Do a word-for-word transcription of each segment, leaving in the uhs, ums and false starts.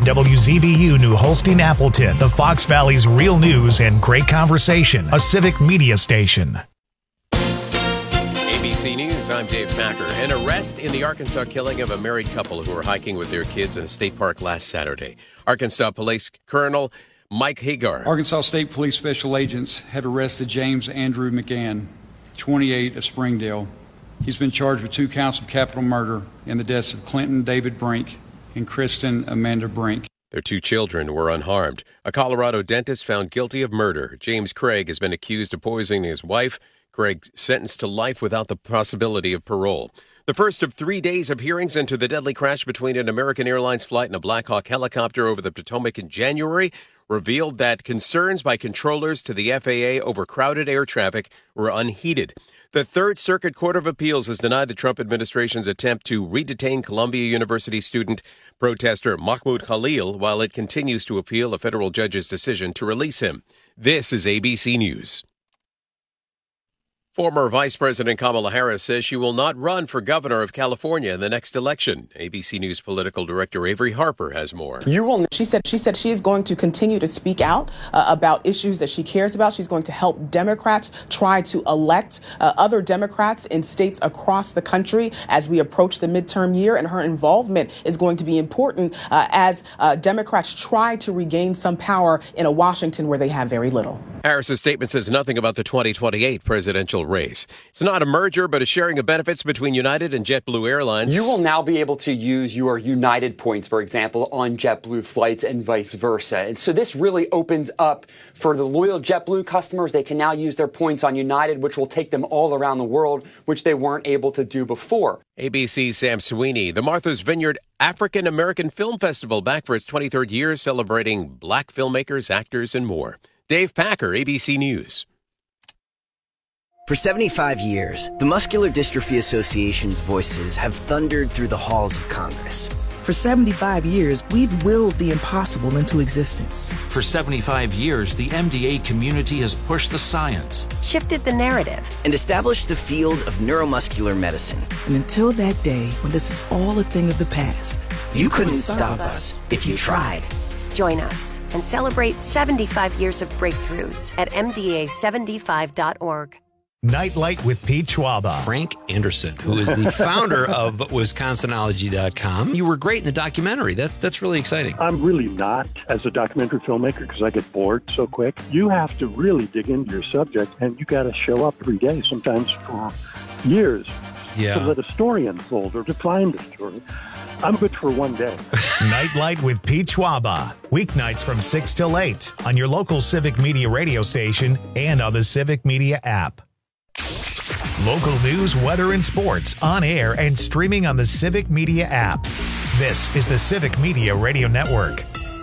W Z B U New Holstein Appleton, the Fox Valley's real news and great conversation, a civic media station. A B C News, I'm Dave Packer. An arrest in the Arkansas killing of a married couple who were hiking with their kids in a state park last Saturday. Arkansas Police Colonel Mike Hagar. Arkansas State Police Special Agents have arrested James Andrew McGann, twenty-eight, of Springdale. He's been charged with two counts of capital murder in the deaths of Clinton David Brink and Kristen Amanda Brink. Their two children were unharmed. A Colorado dentist found guilty of murder. James Craig has been accused of poisoning his wife. Craig sentenced to life without the possibility of parole. The first of three days of hearings into the deadly crash between an American Airlines flight and a Black Hawk helicopter over the Potomac in January revealed that concerns by controllers to the F A A over crowded air traffic were unheeded. The Third Circuit Court of Appeals has denied the Trump administration's attempt to re-detain Columbia University student protester Mahmoud Khalil while it continues to appeal a federal judge's decision to release him. This is A B C News. Former Vice President Kamala Harris says she will not run for governor of California in the next election. A B C News political director Avery Harper has more. You will. She said she said she is going to continue to speak out uh, about issues that she cares about. She's going to help Democrats try to elect uh, other Democrats in states across the country as we approach the midterm year. And her involvement is going to be important uh, as uh, Democrats try to regain some power in a Washington where they have very little. Harris's statement says nothing about the twenty twenty-eight presidential race. It's not a merger, but a sharing of benefits between United and JetBlue Airlines. You will now be able to use your United points, for example, on JetBlue flights and vice versa. And so this really opens up for the loyal JetBlue customers. They can now use their points on United, which will take them all around the world, which they weren't able to do before. A B C's Sam Sweeney. The Martha's Vineyard African American Film Festival back for its twenty-third year, celebrating black filmmakers, actors, and more. Dave Packer, A B C News. For seventy-five years, the Muscular Dystrophy Association's voices have thundered through the halls of Congress. For seventy-five years, we've willed the impossible into existence. For seventy-five years, the M D A community has pushed the science, shifted the narrative, and established the field of neuromuscular medicine. And until that day, when this is all a thing of the past, you, you couldn't, couldn't stop us if you tried. Join us and celebrate seventy-five years of breakthroughs at M D A seventy-five dot org. Nightlight with Pete Schwaba. Frank Anderson, who is the founder of Wisconsinology dot com. You were great in the documentary. That, that's really exciting. I'm really not as a documentary filmmaker because I get bored so quick. You have to really dig into your subject, and you got to show up every day, sometimes for years, yeah. to let a story unfold or to find a story. I'm good for one day. Nightlight with Pete Schwaba. Weeknights from six till eight on your local Civic Media radio station and on the Civic Media app. Local news, weather, and sports on air and streaming on the Civic Media app. This is the Civic Media Radio Network.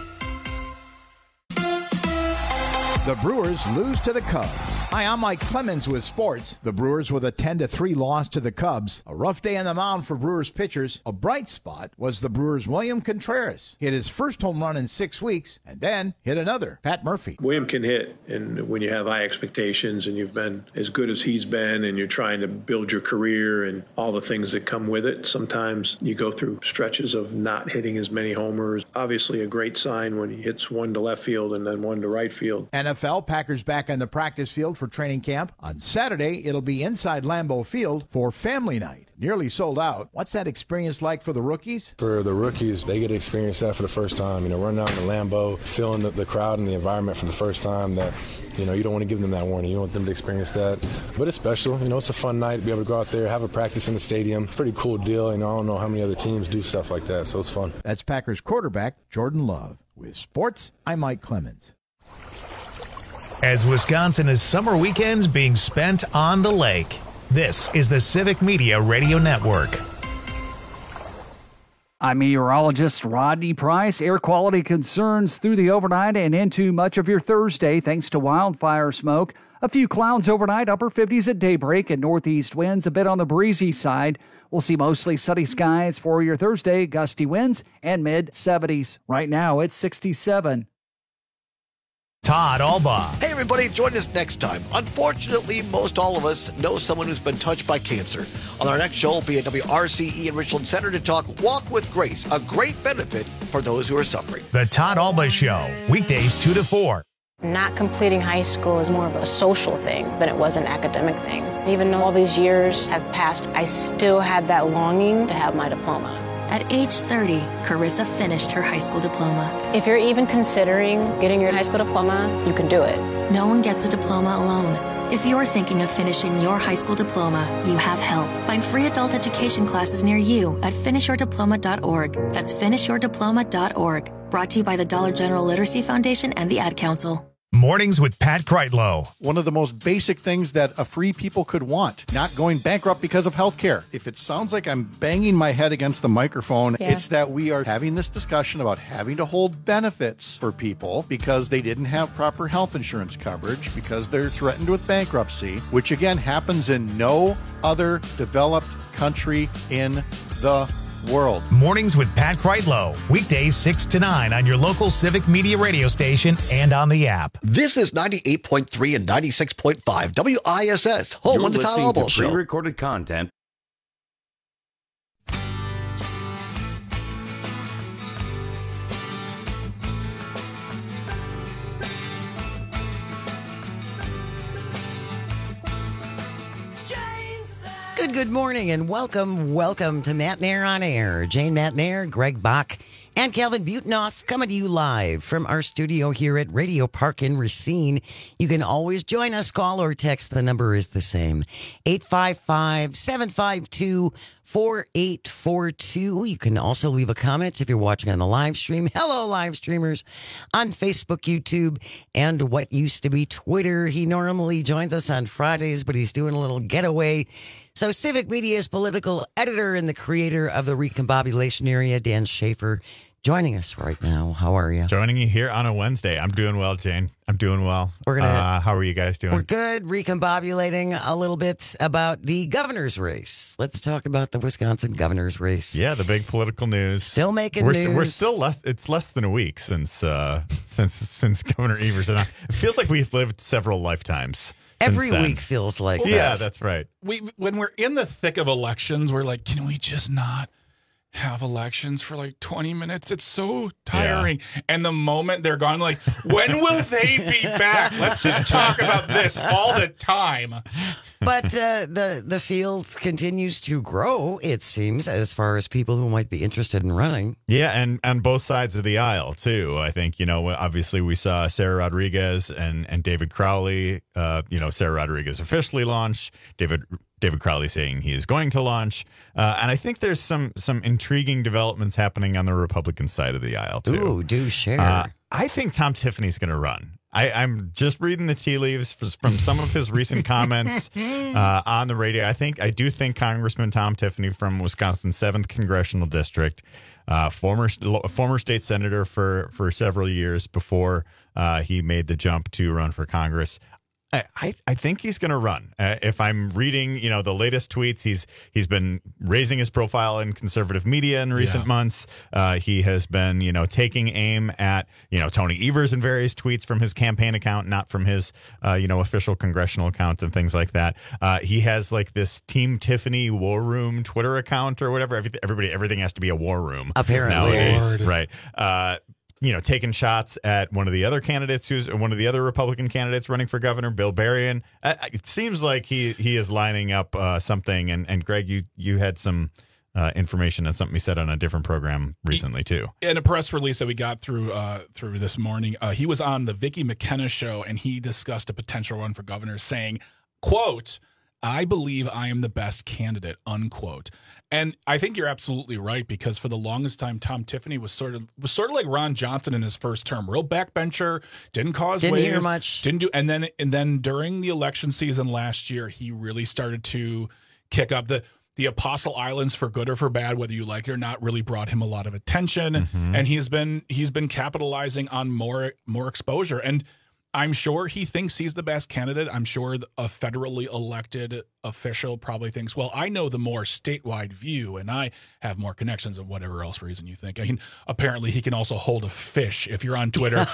The Brewers lose to the Cubs. Hi, I'm Mike Clemens with sports. The Brewers with a ten to three loss to the Cubs. A rough day on the mound for Brewers pitchers. A bright spot was the Brewers' William Contreras. Hit his first home run in six weeks and then hit another. Pat Murphy. William can hit, and when you have high expectations and you've been as good as he's been and you're trying to build your career and all the things that come with it, sometimes you go through stretches of not hitting as many homers. Obviously a great sign when he hits one to left field and then one to right field. N F L Packers back on the practice field for training camp. On Saturday, it'll be inside Lambeau Field for family night. Nearly sold out. What's that experience like for the rookies? For the rookies, they get to experience that for the first time. You know, running out in the Lambeau, feeling the, the crowd and the environment for the first time. That, you know, you don't want to give them that warning. You want them to experience that. But it's special. You know, it's a fun night to be able to go out there, have a practice in the stadium. Pretty cool deal. You know, I don't know how many other teams do stuff like that, so it's fun. That's Packers quarterback Jordan Love. With sports, I'm Mike Clemens. As Wisconsin is summer weekends being spent on the lake, this is the Civic Media Radio Network. I'm meteorologist Rodney Price. Air quality concerns through the overnight and into much of your Thursday thanks to wildfire smoke. A few clouds overnight, upper fifties at daybreak, and northeast winds a bit on the breezy side. We'll see mostly sunny skies for your Thursday, gusty winds, and mid-seventies. Right now, it's sixty-seven. Todd Alba. Hey, everybody, join us next time. Unfortunately, most all of us know someone who's been touched by cancer. On our next show, we'll be at W R C E in Richland Center to talk Walk with Grace, a great benefit for those who are suffering. The Todd Alba Show, weekdays two to four. Not completing high school is more of a social thing than it was an academic thing. Even though all these years have passed, I still had that longing to have my diploma. At age thirty, Carissa finished her high school diploma. If you're even considering getting your high school diploma, you can do it. No one gets a diploma alone. If you're thinking of finishing your high school diploma, you have help. Find free adult education classes near you at finish your diploma dot org. That's finish your diploma dot org. Brought to you by the Dollar General Literacy Foundation and the Ad Council. Mornings with Pat Kreitlow. One of the most basic things that a free people could want, not going bankrupt because of health care. If it sounds like I'm banging my head against the microphone, yeah. It's that we are having this discussion about having to hold benefits for people because they didn't have proper health insurance coverage, because they're threatened with bankruptcy, which again happens in no other developed country in the world. Mornings with Pat Kreitlow. Weekdays six to nine on your local Civic Media radio station and on the app. This is ninety-eight point three and ninety-six point five W I S S, home You're of the Todd Alba Show. Pre-recorded content. Good, good morning and welcome, welcome to Matt Nair on Air. Jane Matt Nair, Greg Bach, and Calvin Butenoff coming to you live from our studio here at Radio Park in Racine. You can always join us, call or text. The number is the same, eight five five, seven five two, four eight four two. You can also leave a comment if you're watching on the live stream. Hello, live streamers on Facebook, YouTube, and what used to be Twitter. He normally joins us on Fridays, but he's doing a little getaway. So Civic Media's political editor and the creator of the Recombobulation Area, Dan Schaefer, joining us right now. How are you? Joining you here on a Wednesday. I'm doing well, Jane. I'm doing well. We're gonna, uh, how are you guys doing? We're good. Recombobulating a little bit about the governor's race. Let's talk about the Wisconsin governor's race. Yeah, the big political news. Still making we're, news. We're still less. It's less than a week since uh, since since Governor Evers and I. It feels like we've lived several lifetimes. Every then. week feels like well, that. Yeah, that's right. We when we're in the thick of elections, we're like, can we just not have elections for like twenty minutes? It's so tiring. Yeah. And the moment they're gone, like, when will they be back? Let's just talk about this all the time. But uh, the the field continues to grow, it seems, as far as people who might be interested in running. Yeah, and on both sides of the aisle, too. I think, you know, obviously we saw Sarah Rodriguez and, and David Crowley. Uh, you know, Sarah Rodriguez officially launched. David David Crowley saying he is going to launch. Uh, and I think there's some some intriguing developments happening on the Republican side of the aisle, too. Ooh, do share. Uh, I think Tom Tiffany's going to run. I, I'm just reading the tea leaves from some of his recent comments uh, on the radio. I think I do think Congressman Tom Tiffany from Wisconsin's seventh Congressional District, uh, former former state senator for, for several years before uh, he made the jump to run for Congress. I, I think he's going to run. Uh, if I'm reading, you know, the latest tweets, he's he's been raising his profile in conservative media in recent yeah. months. Uh, he has been, you know, taking aim at, you know, Tony Evers in various tweets from his campaign account, not from his, uh, you know, official congressional account and things like that. Uh, he has like this Team Tiffany War Room Twitter account or whatever. Everything, everybody, everything has to be a war room apparently nowadays, Lord. right? Uh, you know, taking shots at one of the other candidates, who's one of the other Republican candidates running for governor, Bill Berrien. Uh, it seems like he he is lining up uh, something. And, and Greg, you you had some uh, information on something he said on a different program recently too. In a press release that we got through uh, through this morning, uh, he was on the Vicky McKenna show and he discussed a potential run for governor, saying, "quote I believe I am the best candidate," unquote. And I think you're absolutely right, because for the longest time, Tom Tiffany was sort of was sort of like Ron Johnson in his first term, real backbencher, didn't cause didn't waves, hear much, didn't do, and then and then during the election season last year, he really started to kick up the the Apostle Islands, for good or for bad, whether you like it or not, really brought him a lot of attention, mm-hmm. and he's been he's been capitalizing on more more exposure. And I'm sure he thinks he's the best candidate. I'm sure a federally elected official probably thinks, well, I know the more statewide view and I have more connections and whatever else reason you think. I mean, apparently he can also hold a fish. If you're on Twitter.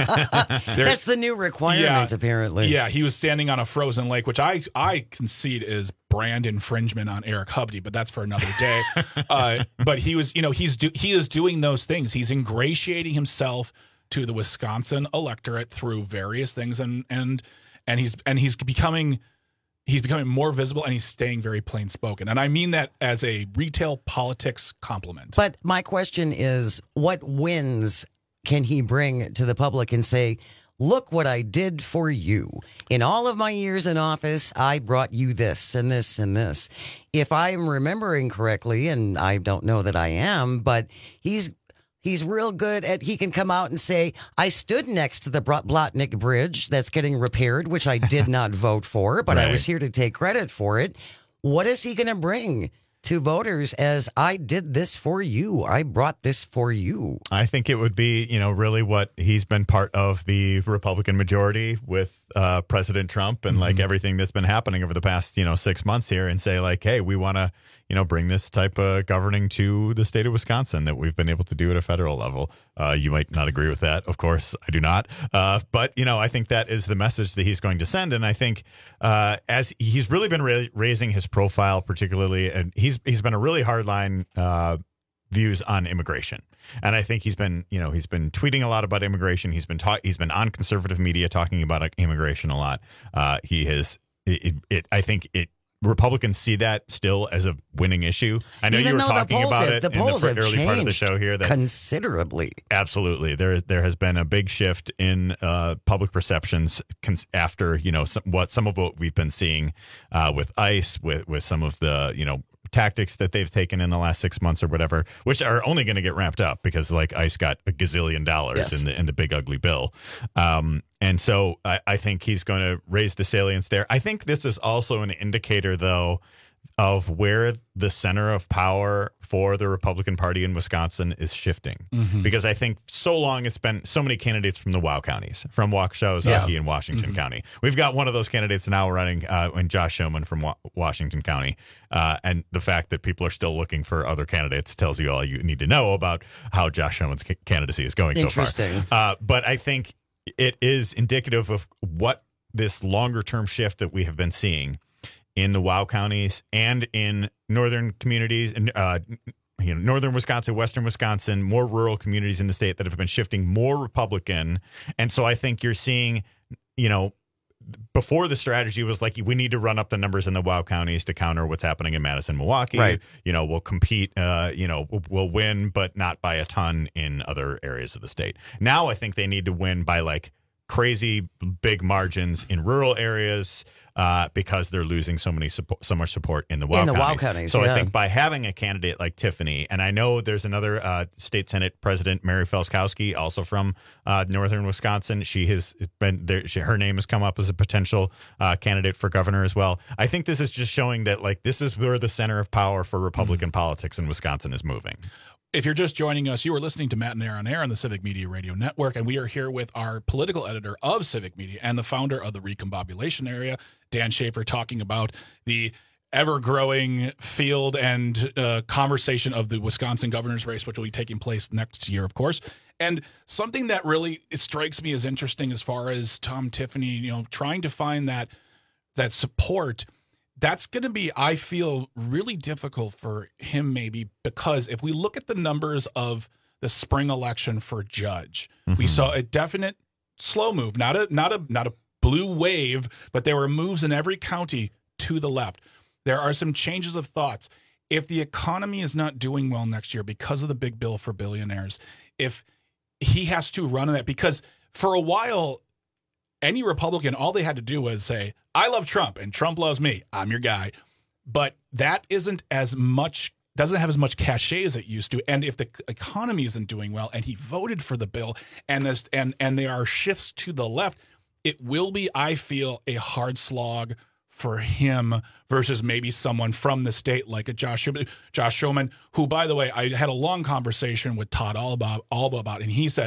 That's the new requirement, yeah, apparently. Yeah, he was standing on a frozen lake, which I, I concede is brand infringement on Eric Hovde, but that's for another day. uh, but he was, you know, he's do, he is doing those things. He's ingratiating himself to the Wisconsin electorate through various things, and and and he's and he's becoming he's becoming more visible, and he's staying very plain spoken. And I mean that as a retail politics compliment. But my question is, what wins can he bring to the public and say, look what I did for you. In all of my years in office, I brought you this and this and this. If I'm remembering correctly, and I don't know that I am, but he's He's real good at, he can come out and say, I stood next to the Blotnick Bridge that's getting repaired, which I did not vote for, but right. I was here to take credit for it. What is he going to bring to voters as I did this for you? I brought this for you. I think it would be, you know, really what he's been part of the Republican majority with uh, President Trump and mm-hmm. like everything that's been happening over the past, you know, six months here and say like, hey, we want to, you know, bring this type of governing to the state of Wisconsin that we've been able to do at a federal level. Uh, you might not agree with that. Of course, I do not. Uh, but, you know, I think that is the message that he's going to send. And I think uh, as he's really been ra- raising his profile, particularly, and he's he's been a really hardline uh, views on immigration. And I think he's been, you know, he's been tweeting a lot about immigration. He's been ta- he's been on conservative media talking about immigration a lot. Uh, he has it, it. I think it. Republicans see that still as a winning issue. I know Even you were talking about have, it the in the have early part of the show here. That considerably. Absolutely. There there has been a big shift in uh, public perceptions cons- after, you know, some, what some of what we've been seeing uh, with ICE, with, with some of the, you know, tactics that they've taken in the last six months or whatever, which are only going to get ramped up because like ICE got a gazillion dollars yes. in the in the big ugly bill. Um, and so I, I think he's going to raise the salience there. I think this is also an indicator, though, of where the center of power for the Republican Party in Wisconsin is shifting. Mm-hmm. Because I think so long it's been so many candidates from the WOW counties, from Waukesha, Ozaukee, yeah. and Washington mm-hmm. County. We've got one of those candidates now running, uh, and Josh Schoeman from Wa- Washington County. Uh, and the fact that people are still looking for other candidates tells you all you need to know about how Josh Schoeman's ca- candidacy is going so far. Interesting. Uh, but I think it is indicative of what this longer-term shift that we have been seeing in the WOW counties and in northern communities, uh, you know, northern Wisconsin, western Wisconsin, more rural communities in the state that have been shifting more Republican. And so I think you're seeing, you know, before the strategy was like, we need to run up the numbers in the WOW counties to counter what's happening in Madison, Milwaukee. Right. You know, we'll compete, uh, you know, we'll win, but not by a ton in other areas of the state. Now I think they need to win by like crazy big margins in rural areas uh, because they're losing so many support, so much support in the WOW in the counties. WOW counties. So yeah. I think by having a candidate like Tiffany, and I know there's another uh, state Senate President, Mary Felskowski, also from uh, northern Wisconsin. She has been there. She, her name has come up as a potential uh, candidate for governor as well. I think this is just showing that like this is where the center of power for Republican mm. politics in Wisconsin is moving. If you're just joining us, you are listening to Matt and Air on Air on the Civic Media Radio Network, and we are here with our political editor of Civic Media and the founder of the Recombobulation Area, Dan Schaefer, talking about the ever-growing field and uh, conversation of the Wisconsin governor's race, which will be taking place next year, of course. And something that really strikes me as interesting as far as Tom Tiffany, you know, trying to find that that support. That's going to be, I feel, really difficult for him maybe because if we look at the numbers of the spring election for judge, mm-hmm. we saw a definite slow move, not a not a not a blue wave, but there were moves in every county to the left. There are some changes of thoughts. If the economy is not doing well next year because of the big bill for billionaires, if he has to run on that, because for a while, any Republican, all they had to do was say, I love Trump and Trump loves me. I'm your guy. But that isn't as much, doesn't have as much cachet as it used to. And if the economy isn't doing well and he voted for the bill and this, and, and there are shifts to the left, it will be, I feel, a hard slog for him versus maybe someone from the state like a Josh, Josh Schoeman, who, by the way, I had a long conversation with Todd Alba, Alba about, and he says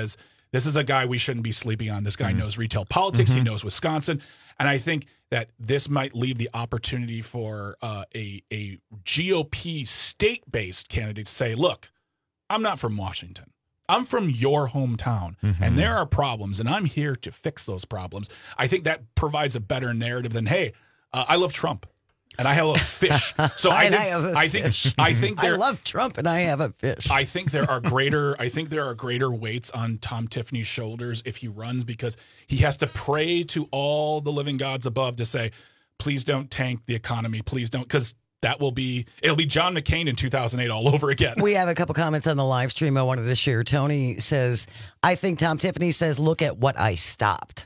this is a guy we shouldn't be sleeping on. This guy mm-hmm. knows retail politics. Mm-hmm. He knows Wisconsin. And I think that this might leave the opportunity for uh, a, a G O P state-based candidate to say, look, I'm not from Washington. I'm from your hometown, mm-hmm. and there are problems, and I'm here to fix those problems. I think that provides a better narrative than, hey, uh, I love Trump. And I have a fish. So I and think I, have a I think fish. I think there, I love Trump and I have a fish. I think there are greater I think there are greater weights on Tom Tiffany's shoulders if he runs, because he has to pray to all the living gods above to say, please don't tank the economy. Please don't, because that will be it'll be John McCain in two thousand eight all over again. We have a couple comments on the live stream I wanted to share. Tony says, I think Tom Tiffany says, look at what I stopped.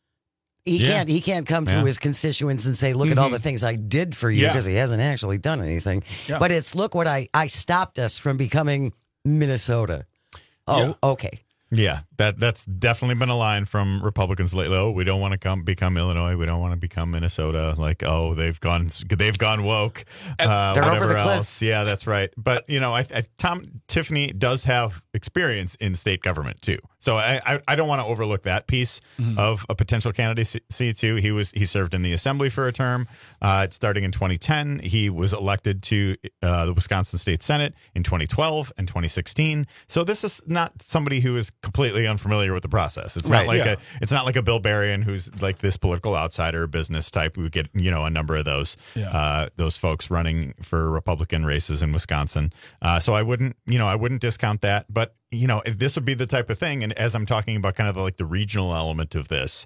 He yeah. can't. He can't come yeah. to his constituents and say, "Look mm-hmm. at all the things I did for you," because yeah. he hasn't actually done anything. Yeah. But it's look what I I stopped us from becoming Minnesota. Oh, yeah. okay. Yeah, that that's definitely been a line from Republicans lately. Oh, we don't want to come become Illinois. We don't want to become Minnesota. Like, oh, they've gone they've gone woke. Uh, They're whatever over the else. cliff. Yeah, that's right. But you know, I, I, Tom Tiffany does have experience in state government too. So I I, I don't want to overlook that piece mm-hmm. of a potential candidacy too. He was he served in the assembly for a term. Uh, starting in twenty ten, he was elected to uh, the Wisconsin State Senate in twenty twelve and twenty sixteen. So this is not somebody who is completely unfamiliar with the process. It's right, not like yeah. a it's not like a Bill Berrien who's like this political outsider business type. We get, you know, a number of those yeah. uh, those folks running for Republican races in Wisconsin. Uh, so I wouldn't, you know, I wouldn't discount that. But, you know, this would be the type of thing. And as I'm talking about kind of the, like the regional element of this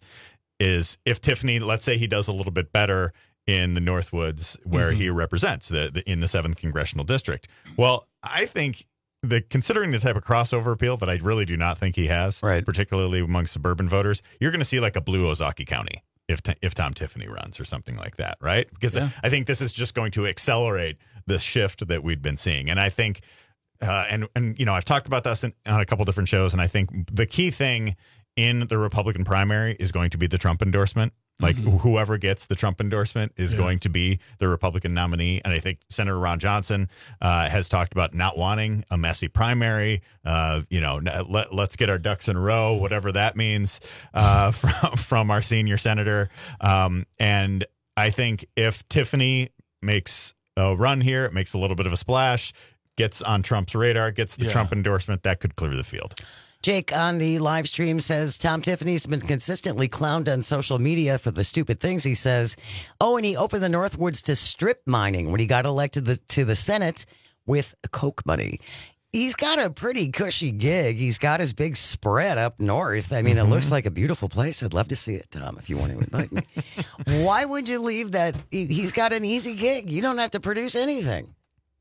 is if Tiffany, let's say he does a little bit better in the Northwoods where mm-hmm. he represents the, the in the seventh congressional district. Well, I think The considering the type of crossover appeal that I really do not think he has, right. particularly among suburban voters, you're going to see like a blue Ozaukee County if if Tom Tiffany runs or something like that, right? Because yeah. I think this is just going to accelerate the shift that we've been seeing. And I think, uh, and and you know, I've talked about this in, on a couple different shows, and I think the key thing in the Republican primary is going to be the Trump endorsement. Like mm-hmm. whoever gets the Trump endorsement is yeah. going to be the Republican nominee. And I think Senator Ron Johnson uh, has talked about not wanting a messy primary. Uh, you know, let, let's get our ducks in a row, whatever that means uh, from, from our senior senator. Um, and I think if Tiffany makes a run here, it makes a little bit of a splash, gets on Trump's radar, gets the yeah. Trump endorsement, that could clear the field. Jake on the live stream says Tom Tiffany's been consistently clowned on social media for the stupid things he says. Oh, and he opened the Northwoods to strip mining when he got elected the, to the Senate with Coke money. He's got a pretty cushy gig. He's got his big spread up north. I mean, mm-hmm. it looks like a beautiful place. I'd love to see it, Tom, if you want to invite me. Why would you leave that? He's got an easy gig. You don't have to produce anything.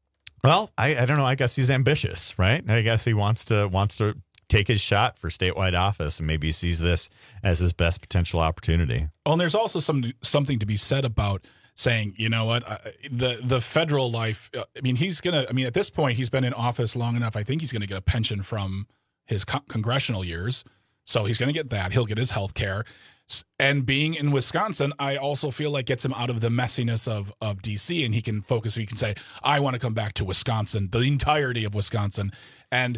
Well, I, I don't know. I guess he's ambitious, right? I guess he wants to wants to. take his shot for statewide office, and maybe he sees this as his best potential opportunity. Oh, and there's also some something to be said about saying, you know what, I, the the federal life. I mean, he's gonna. I mean, at this point, he's been in office long enough. I think he's gonna get a pension from his co- congressional years, so he's gonna get that. He'll get his health care. And being in Wisconsin, I also feel like gets him out of the messiness of of D C, and he can focus. He can say, I want to come back to Wisconsin, the entirety of Wisconsin, and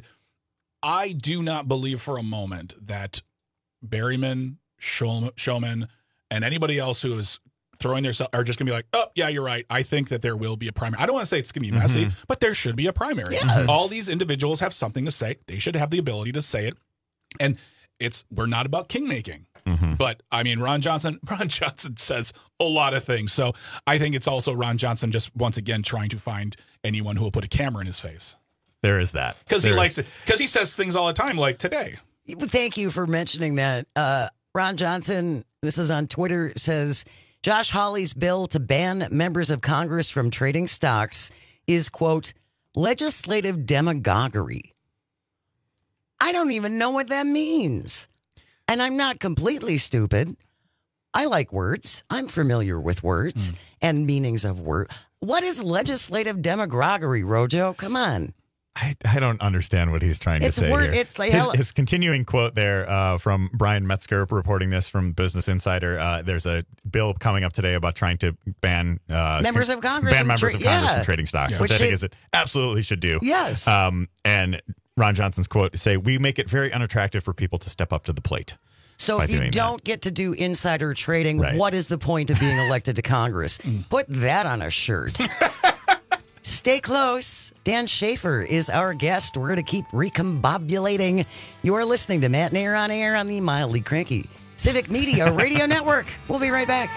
I do not believe for a moment that Berryman, Showman, and anybody else who is throwing their are just going to be like, oh, yeah, you're right. I think that there will be a primary. I don't want to say it's going to be messy, mm-hmm. but there should be a primary. Yes. All these individuals have something to say. They should have the ability to say it. And it's we're not about king-making. Mm-hmm. But, I mean, Ron Johnson, Ron Johnson says a lot of things. So I think it's also Ron Johnson just, once again, trying to find anyone who will put a camera in his face. There is that. Because he likes it. Because he says things all the time, like today. Thank you for mentioning that. Uh, Ron Johnson, this is on Twitter, says Josh Hawley's bill to ban members of Congress from trading stocks is, quote, legislative demagoguery. I don't even know what that means. And I'm not completely stupid. I like words. I'm familiar with words mm. and meanings of words. What is legislative demagoguery, Rojo? Come on. I, I don't understand what he's trying it's to say word, here. It's like his, his continuing quote there uh, from Brian Metzger reporting this from Business Insider. Uh, there's a bill coming up today about trying to ban uh, members of Congress ban members tra- of Congress yeah. from trading stocks, yeah. which, which I think they, is it absolutely should do. Yes. Um, and Ron Johnson's quote say, "We make it very unattractive for people to step up to the plate." So if you don't that. get to do insider trading, Right. what is the point of being elected to Congress? Put that on a shirt. Stay close. Dan Schaefer is our guest. We're going to keep recombobulating. You are listening to Matt Nair on Air on the mildly cranky Civic Media Radio Network. We'll be right back.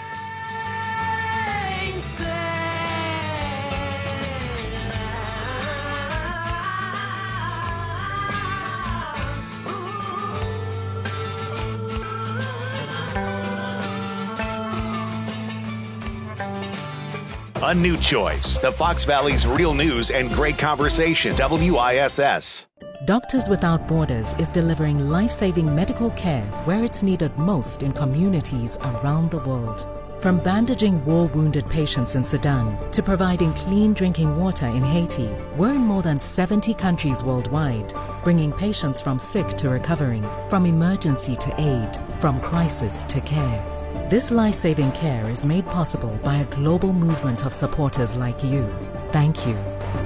A new choice. The Fox Valley's real news and great conversation. W I S S. Doctors Without Borders is delivering life-saving medical care where it's needed most in communities around the world. From bandaging war-wounded patients in Sudan to providing clean drinking water in Haiti, we're in more than seventy countries worldwide, bringing patients from sick to recovering, from emergency to aid, from crisis to care. This life-saving care is made possible by a global movement of supporters like you. Thank you.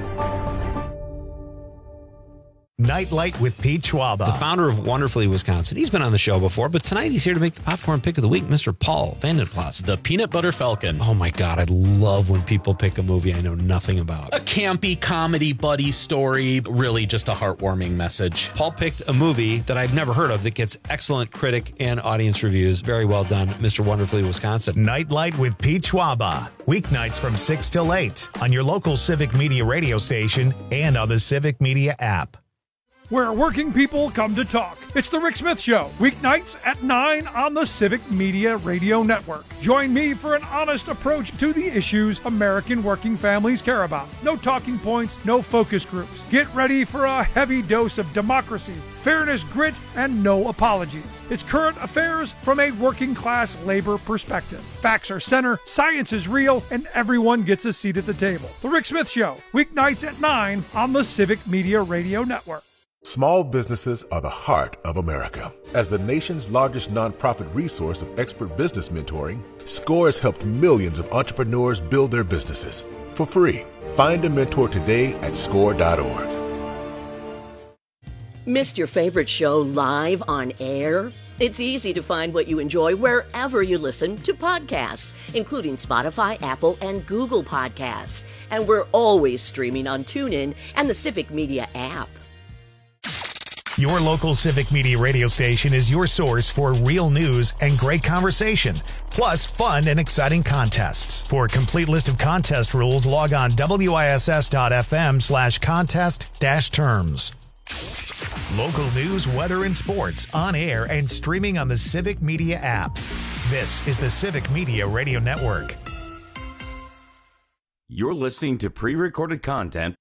Nightlight with Pete Schwaba. The founder of Wonderfully Wisconsin. He's been on the show before, but tonight he's here to make the popcorn pick of the week, Mister Paul Vandenplas. The Peanut Butter Falcon. Oh my God, I love when people pick a movie I know nothing about. A campy comedy buddy story, really just a heartwarming message. Paul picked a movie that I've never heard of that gets excellent critic and audience reviews. Very well done, Mister Wonderfully Wisconsin. Nightlight with Pete Schwaba. Weeknights from six till eight on your local Civic Media radio station and on the Civic Media app. Where working people come to talk. It's the Rick Smith Show, weeknights at nine on the Civic Media Radio Network. Join me for an honest approach to the issues American working families care about. No talking points, no focus groups. Get ready for a heavy dose of democracy, fairness, grit, and no apologies. It's current affairs from a working class labor perspective. Facts are center, science is real, and everyone gets a seat at the table. The Rick Smith Show, weeknights at nine on the Civic Media Radio Network. Small businesses are the heart of America. As the nation's largest nonprofit resource of expert business mentoring, SCORE has helped millions of entrepreneurs build their businesses for free. Find a mentor today at score dot org. Missed your favorite show live on air? It's easy to find what you enjoy wherever you listen to podcasts, including Spotify, Apple, and Google Podcasts. And we're always streaming on TuneIn and the Civic Media app. Your local Civic Media radio station is your source for real news and great conversation, plus fun and exciting contests. For a complete list of contest rules, log on W I S S dot F M slash contest dash terms. Local news, weather, and sports on air and streaming on the Civic Media app. This is the Civic Media Radio Network. You're listening to pre-recorded content.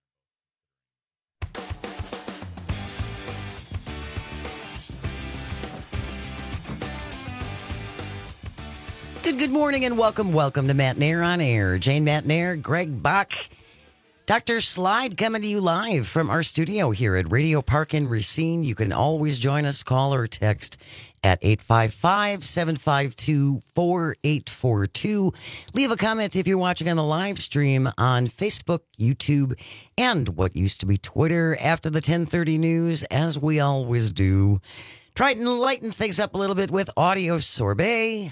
Good, good morning and welcome, welcome to Matt Nair on Air. Jane Matt Nair, Greg Bach, Doctor Slide coming to you live from our studio here at Radio Park in Racine. You can always join us, call or text at eight five five, seven five two, four eight four two. Leave a comment if you're watching on the live stream on Facebook, YouTube, and what used to be Twitter after the ten thirty news, as we always do. Try to lighten things up a little bit with Audio Sorbet.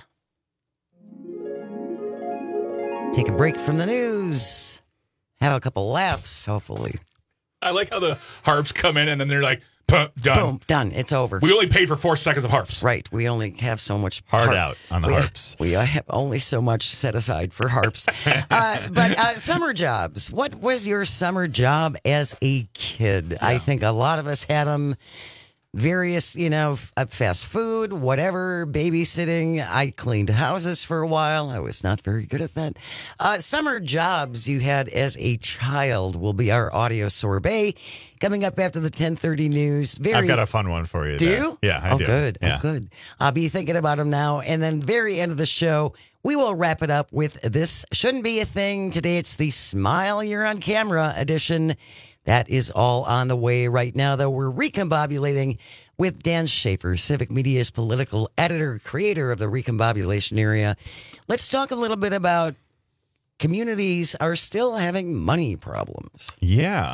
Take a break from the news. Have a couple laughs, hopefully. I like how the harps come in and then they're like, done. Boom, done. It's over. We only paid for four seconds of harps. Right. We only have so much. Hard harp. out on the we harps. Have, we have only so much set aside for harps. uh, but uh, summer jobs. What was your summer job as a kid? Yeah. I think a lot of us had them. Various, you know, fast food, whatever, babysitting. I cleaned houses for a while. I was not very good at that. Uh, summer jobs you had as a child will be our Audio Sorbet coming up after the ten thirty news. Very, I've got a fun one for you. Do there. you? Yeah, I oh, do. Good. Yeah. Oh, good. I'll be thinking about them now. And then very end of the show, we will wrap it up with This Shouldn't Be a Thing. Today it's the Smile You're on Camera edition. That is all on the way right now, though. We're recombobulating with Dan Schaefer, Civic Media's political editor, creator of the Recombobulation Area. Let's talk a little bit about communities are still having money problems. Yeah.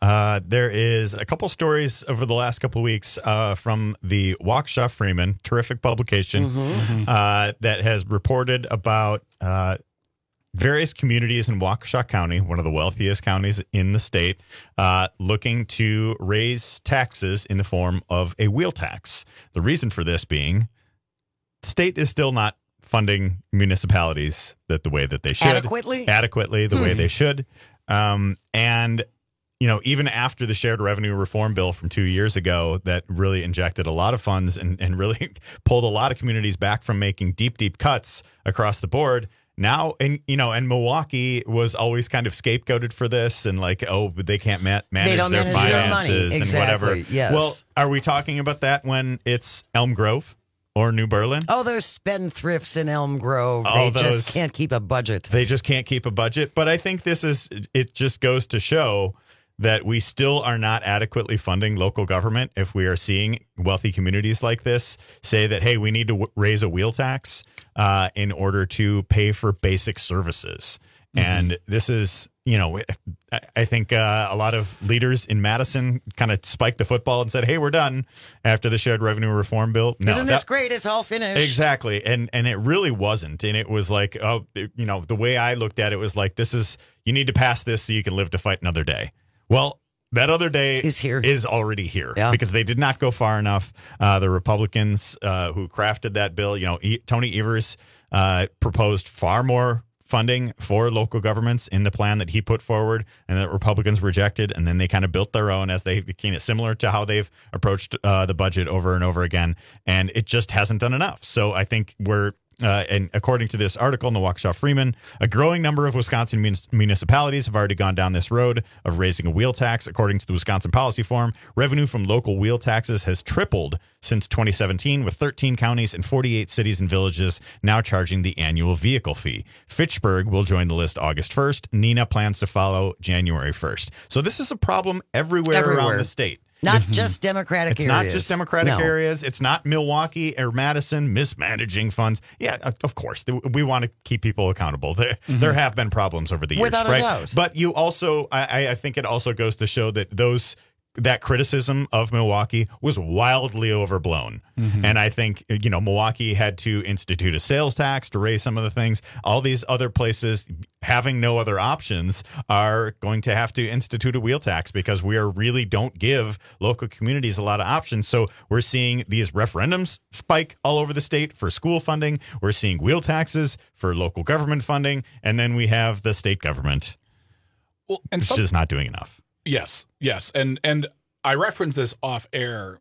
Uh, there is a couple stories over the last couple of weeks uh, from the Waukesha Freeman, terrific publication, Mm-hmm. uh, that has reported about uh, various communities in Waukesha County, one of the wealthiest counties in the state, uh, looking to raise taxes in the form of a wheel tax. The reason for this being the state is still not funding municipalities that the way that they should. Adequately? Adequately, the Hmm. way they should. Um, and you know, even after the shared revenue reform bill from two years ago that really injected a lot of funds and, and really pulled a lot of communities back from making deep, deep cuts across the board. Now, and you know, and Milwaukee was always kind of scapegoated for this and like, oh, but they can't ma- manage They don't their manage their money. finances and Exactly, whatever. yes. Well, are we talking about that when it's Elm Grove or New Berlin? Oh, those spendthrifts in Elm Grove. All they those- just can't keep a budget. They just can't keep a budget. But I think this is, it just goes to show that we still are not adequately funding local government if we are seeing wealthy communities like this say that, hey, we need to w- raise a wheel tax uh, in order to pay for basic services. Mm-hmm. And this is, you know, I, I think uh, a lot of leaders in Madison kind of spiked the football and said, hey, we're done after the shared revenue reform bill. No, Isn't this that- great? It's all finished. Exactly. And and it really wasn't. And it was like, oh, you know, the way I looked at it was like, this is, you need to pass this so you can live to fight another day. Well, that other day is here, is already here Yeah. because they did not go far enough. Uh, the Republicans uh, who crafted that bill, you know, e- Tony Evers uh, proposed far more funding for local governments in the plan that he put forward, and that Republicans rejected, and then they kind of built their own as they became similar to how they've approached uh, the budget over and over again, and it just hasn't done enough. So I think we're Uh, and according to this article in the Waukesha Freeman, a growing number of Wisconsin munis- municipalities have already gone down this road of raising a wheel tax. According to the Wisconsin Policy Forum, revenue from local wheel taxes has tripled since twenty seventeen, with thirteen counties and forty-eight cities and villages now charging the annual vehicle fee. Fitchburg will join the list August first. Neenah plans to follow January first. So this is a problem everywhere, Everywhere. around the state. Not just Democratic It's areas. not just Democratic No. areas. It's not Milwaukee or Madison mismanaging funds. Yeah, of- of course. th- We want to keep people accountable. There, there have been problems over the years. Without a right? doubt. But you also, I, I think it also goes to show that those that criticism of Milwaukee was wildly overblown. Mhm. And I think, you know, Milwaukee had to institute a sales tax to raise some of the things. All these other places, having no other options, are going to have to institute a wheel tax because we are really don't give local communities a lot of options. So we're seeing these referendums spike all over the state for school funding. We're seeing wheel taxes for local government funding. And then we have the state government. Well, and it's some- just not doing enough. Yes, yes, and and I referenced this off air.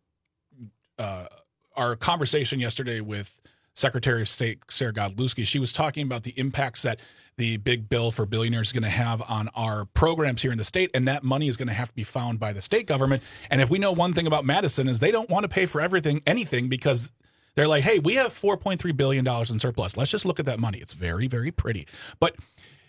Uh, our conversation yesterday with Secretary of State Sarah Godlewski, she was talking about the impacts that the big bill for billionaires is going to have on our programs here in the state, and that money is going to have to be found by the state government. And if we know one thing about Madison is they don't want to pay for everything, anything, because they're like, hey, we have four point three billion dollars in surplus. Let's just look at that money. It's very, very pretty. But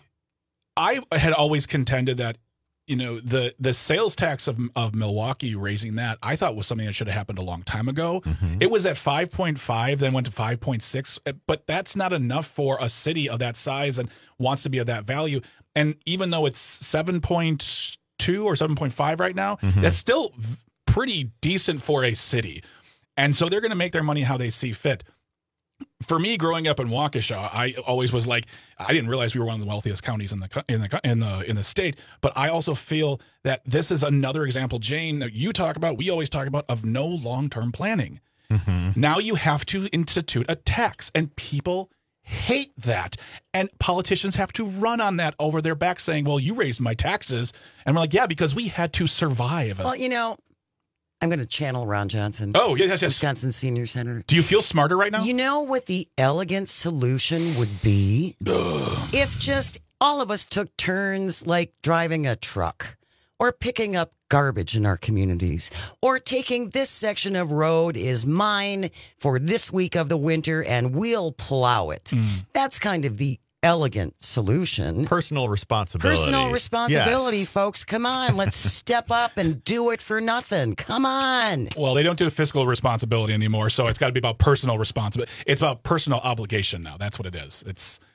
I had always contended that, you know, the the sales tax of of Milwaukee, raising that, I thought was something that should have happened a long time ago. Mm-hmm. It was at five point five, then went to five point six, but that's not enough for a city of that size and wants to be of that value. And even though it's seven point two or seven point five right now, Mhm. that's still v- pretty decent for a city. And so they're going to make their money how they see fit. For me, growing up in Waukesha, I always was like, I didn't realize we were one of the wealthiest counties in the co- in the co- in the in the state. But I also feel that this is another example, Jane, that you talk about, we always talk about, of no long term planning. Mm-hmm. Now you have to institute a tax, and people hate that. And politicians have to run on that over their back, saying, "Well, you raised my taxes," and we're like, "Yeah, because we had to survive." Well, you know, I'm going to channel Ron Johnson. Oh, yes, yes, yes. Wisconsin Senior Senator. Do you feel smarter right now? You know what the elegant solution would be? Ugh. If just all of us took turns like driving a truck or picking up garbage in our communities or taking this section of road is mine for this week of the winter and we'll plow it. Mm. That's kind of the elegant solution. Personal responsibility. Personal responsibility, Yes. folks. Come on, let's step up and do it for nothing. Come on. Well, they don't do fiscal responsibility anymore, so it's got to be about personal responsibility. It's about personal obligation now. That's what it is. It's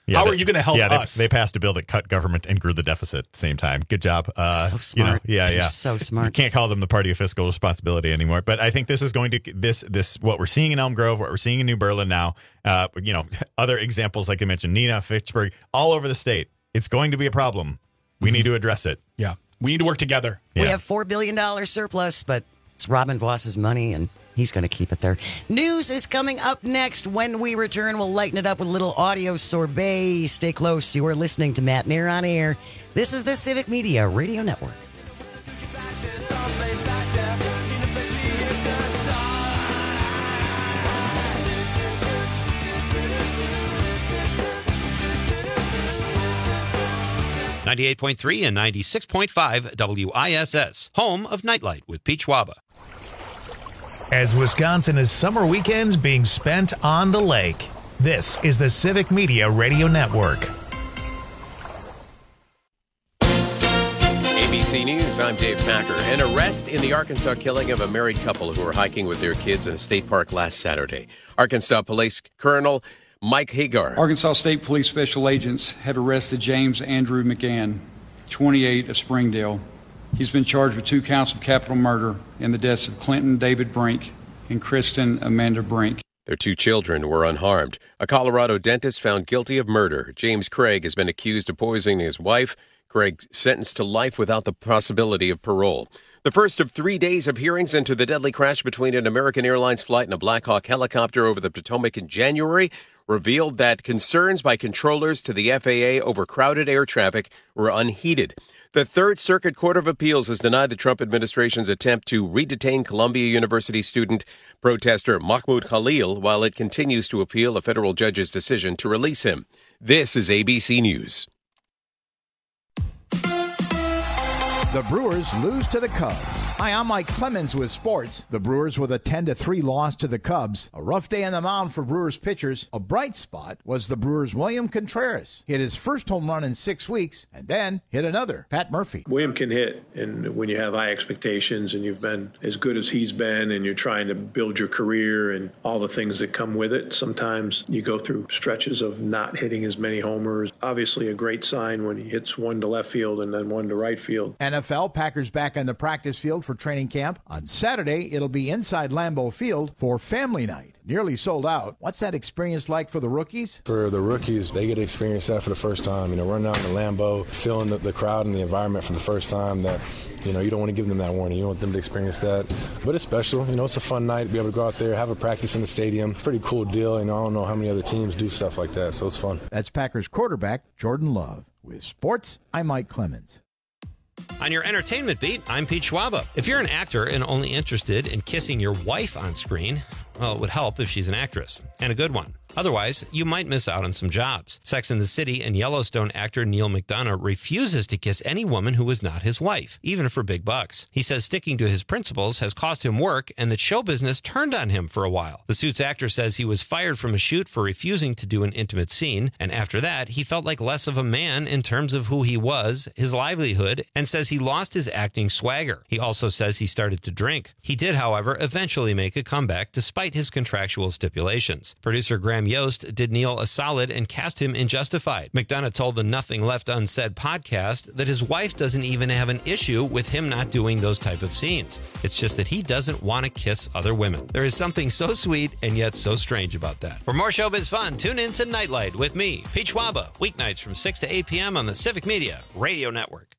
Yeah, How they- are you going to help yeah, they- us? They, passed a bill that cut government and grew the deficit at the same time. Good job. Uh, So smart. You know, yeah, They're yeah. so smart. You can't call them the party of fiscal responsibility anymore. But I think this is going to this this what we're seeing in Elm Grove, what we're seeing in New Berlin now. Uh, you know, other examples like I mentioned, Neenah, Fitchburg, all over the state. It's going to be a problem. We Mm-hmm. need to address it. Yeah, we need to work together. We have four billion dollars surplus, but it's Robin Voss's money, and he's going to keep it there. News is coming up next. When we return, we'll lighten it up with a little audio sorbet. Stay close. You are listening to Matt Nair on Air. This is the Civic Media Radio Network. ninety-eight point three and ninety-six point five W I S S, home of Nightlight with Pete Schwaba. As Wisconsin is summer weekends being spent on the lake, this is the Civic Media Radio Network. A B C News, I'm Dave Packer. An arrest in the Arkansas killing of a married couple who were hiking with their kids in a state park last Saturday. Arkansas Police Colonel Mike Hagar. Arkansas State Police Special Agents have arrested James Andrew McGann, twenty-eight, of Springdale. He's been charged with two counts of capital murder in the deaths of Clinton David Brink and Kristen Amanda Brink. Their two children were unharmed. A Colorado dentist found guilty of murder. James Craig has been accused of poisoning his wife. Craig sentenced to life without the possibility of parole. The first of three days of hearings into the deadly crash between an American Airlines flight and a Black Hawk helicopter over the Potomac in January revealed that concerns by controllers to the F A A over crowded air traffic were unheeded. The Third Circuit Court of Appeals has denied the Trump administration's attempt to re-detain Columbia University student protester Mahmoud Khalil while it continues to appeal a federal judge's decision to release him. This is A B C News. The Brewers lose to the Cubs. Hi, I'm Mike Clemens with sports. The Brewers with a ten to three loss to the Cubs. A rough day on the mound for Brewers pitchers. A bright spot was the Brewers' William Contreras. Hit his first home run in six weeks and then hit another. Pat Murphy. William can hit, and when you have high expectations and you've been as good as he's been and you're trying to build your career and all the things that come with it, sometimes you go through stretches of not hitting as many homers. Obviously a great sign when he hits one to left field and then one to right field. N F L Packers back on the practice field for training camp. On Saturday, it'll be inside Lambeau Field for family night. Nearly sold out. What's that experience like for the rookies? For the rookies, they get to experience that for the first time. You know, running out in the Lambeau, feeling the, the crowd and the environment for the first time. That, you know, you don't want to give them that warning. You want them to experience that. But it's special. You know, it's a fun night to be able to go out there, have a practice in the stadium. Pretty cool deal. You know, I don't know how many other teams do stuff like that, so it's fun. That's Packers quarterback Jordan Love. With sports, I'm Mike Clemens. On your entertainment beat, I'm Pete Schwaba. If you're an actor and only interested in kissing your wife on screen, well, it would help if she's an actress, and a good one. Otherwise, you might miss out on some jobs. Sex and the City and Yellowstone actor Neil McDonough refuses to kiss any woman who is not his wife, even for big bucks. He says sticking to his principles has cost him work and that show business turned on him for a while. The Suits actor says he was fired from a shoot for refusing to do an intimate scene, and after that, he felt like less of a man in terms of who he was, his livelihood, and says he lost his acting swagger. He also says he started to drink. He did, however, eventually make a comeback despite his contractual stipulations. Producer Graham Yost did Neil a solid and cast him in Justified. McDonough told the Nothing Left Unsaid podcast that his wife doesn't even have an issue with him not doing those type of scenes. It's just that he doesn't want to kiss other women. There is something so sweet and yet so strange about that. For more showbiz fun, tune in to Nightlight with me, Pete Schwaba, weeknights from six to eight p.m. on the Civic Media Radio Network.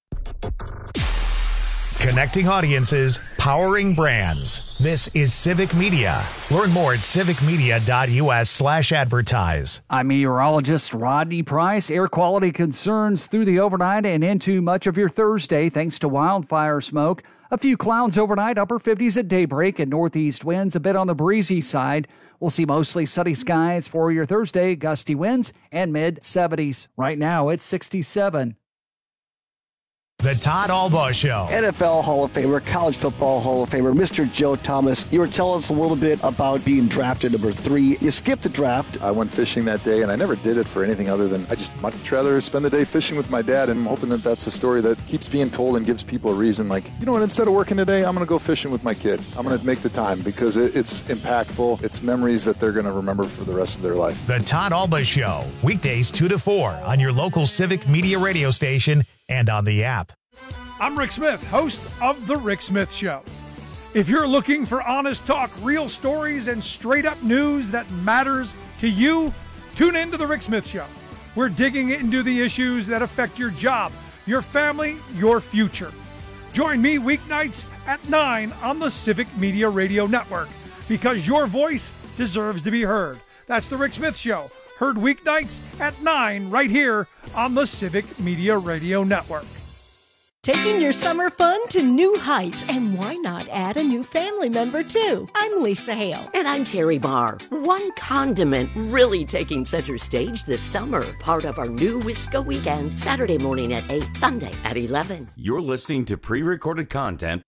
Connecting audiences, powering brands. This is Civic Media. Learn more at civicmedia.us slash advertise. I'm meteorologist Rodney Price. Air quality concerns through the overnight and into much of your Thursday thanks to wildfire smoke. A few clouds overnight, upper fifties at daybreak, and northeast winds a bit on the breezy side. We'll see mostly sunny skies for your Thursday, gusty winds, and mid seventies. Right now, it's sixty-seven. The Todd Albaugh Show. N F L Hall of Famer, College Football Hall of Famer, Mister Joe Thomas. You were telling us a little bit about being drafted number three. You skipped the draft. I went fishing that day, and I never did it for anything other than I just much rather spend the day fishing with my dad, and I'm hoping that that's a story that keeps being told and gives people a reason, like, you know what, instead of working today, I'm going to go fishing with my kid. I'm going to make the time because it, it's impactful. It's memories that they're going to remember for the rest of their life. The Todd Albaugh Show, weekdays two to four on your local Civic Media radio station and on the app. I'm Rick Smith, host of The Rick Smith Show. If you're looking for honest talk, real stories, and straight-up news that matters to you, tune in to The Rick Smith Show. We're digging into the issues that affect your job, your family, your future. Join me weeknights at nine on the Civic Media Radio Network, because your voice deserves to be heard. That's The Rick Smith Show, heard weeknights at nine right here on the Civic Media Radio Network. Taking your summer fun to new heights, and why not add a new family member too? I'm Lisa Hale. And I'm Terry Barr. One condiment really taking center stage this summer. Part of our new Wisco weekend, Saturday morning at eight, Sunday at eleven. You're listening to pre-recorded content.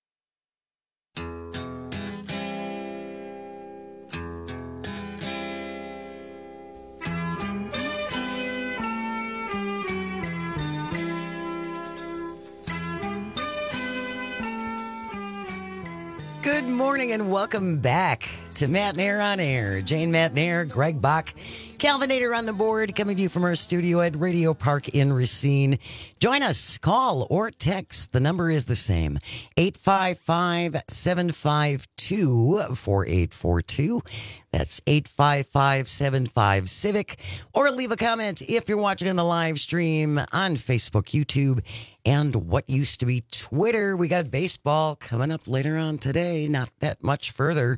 Good morning and welcome back to Matt Nair on Air. Jane Matt Nair, Greg Bach, Calvinator on the board, coming to you from our studio at Radio Park in Racine. Join us, call or text. The number is the same, eight five five, seven five two, four eight four two. That's eight five five, seven five, Civic. Or leave a comment if you're watching on the live stream on Facebook, YouTube, and what used to be Twitter. We got baseball coming up later on today, not that much further.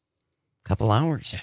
Couple hours.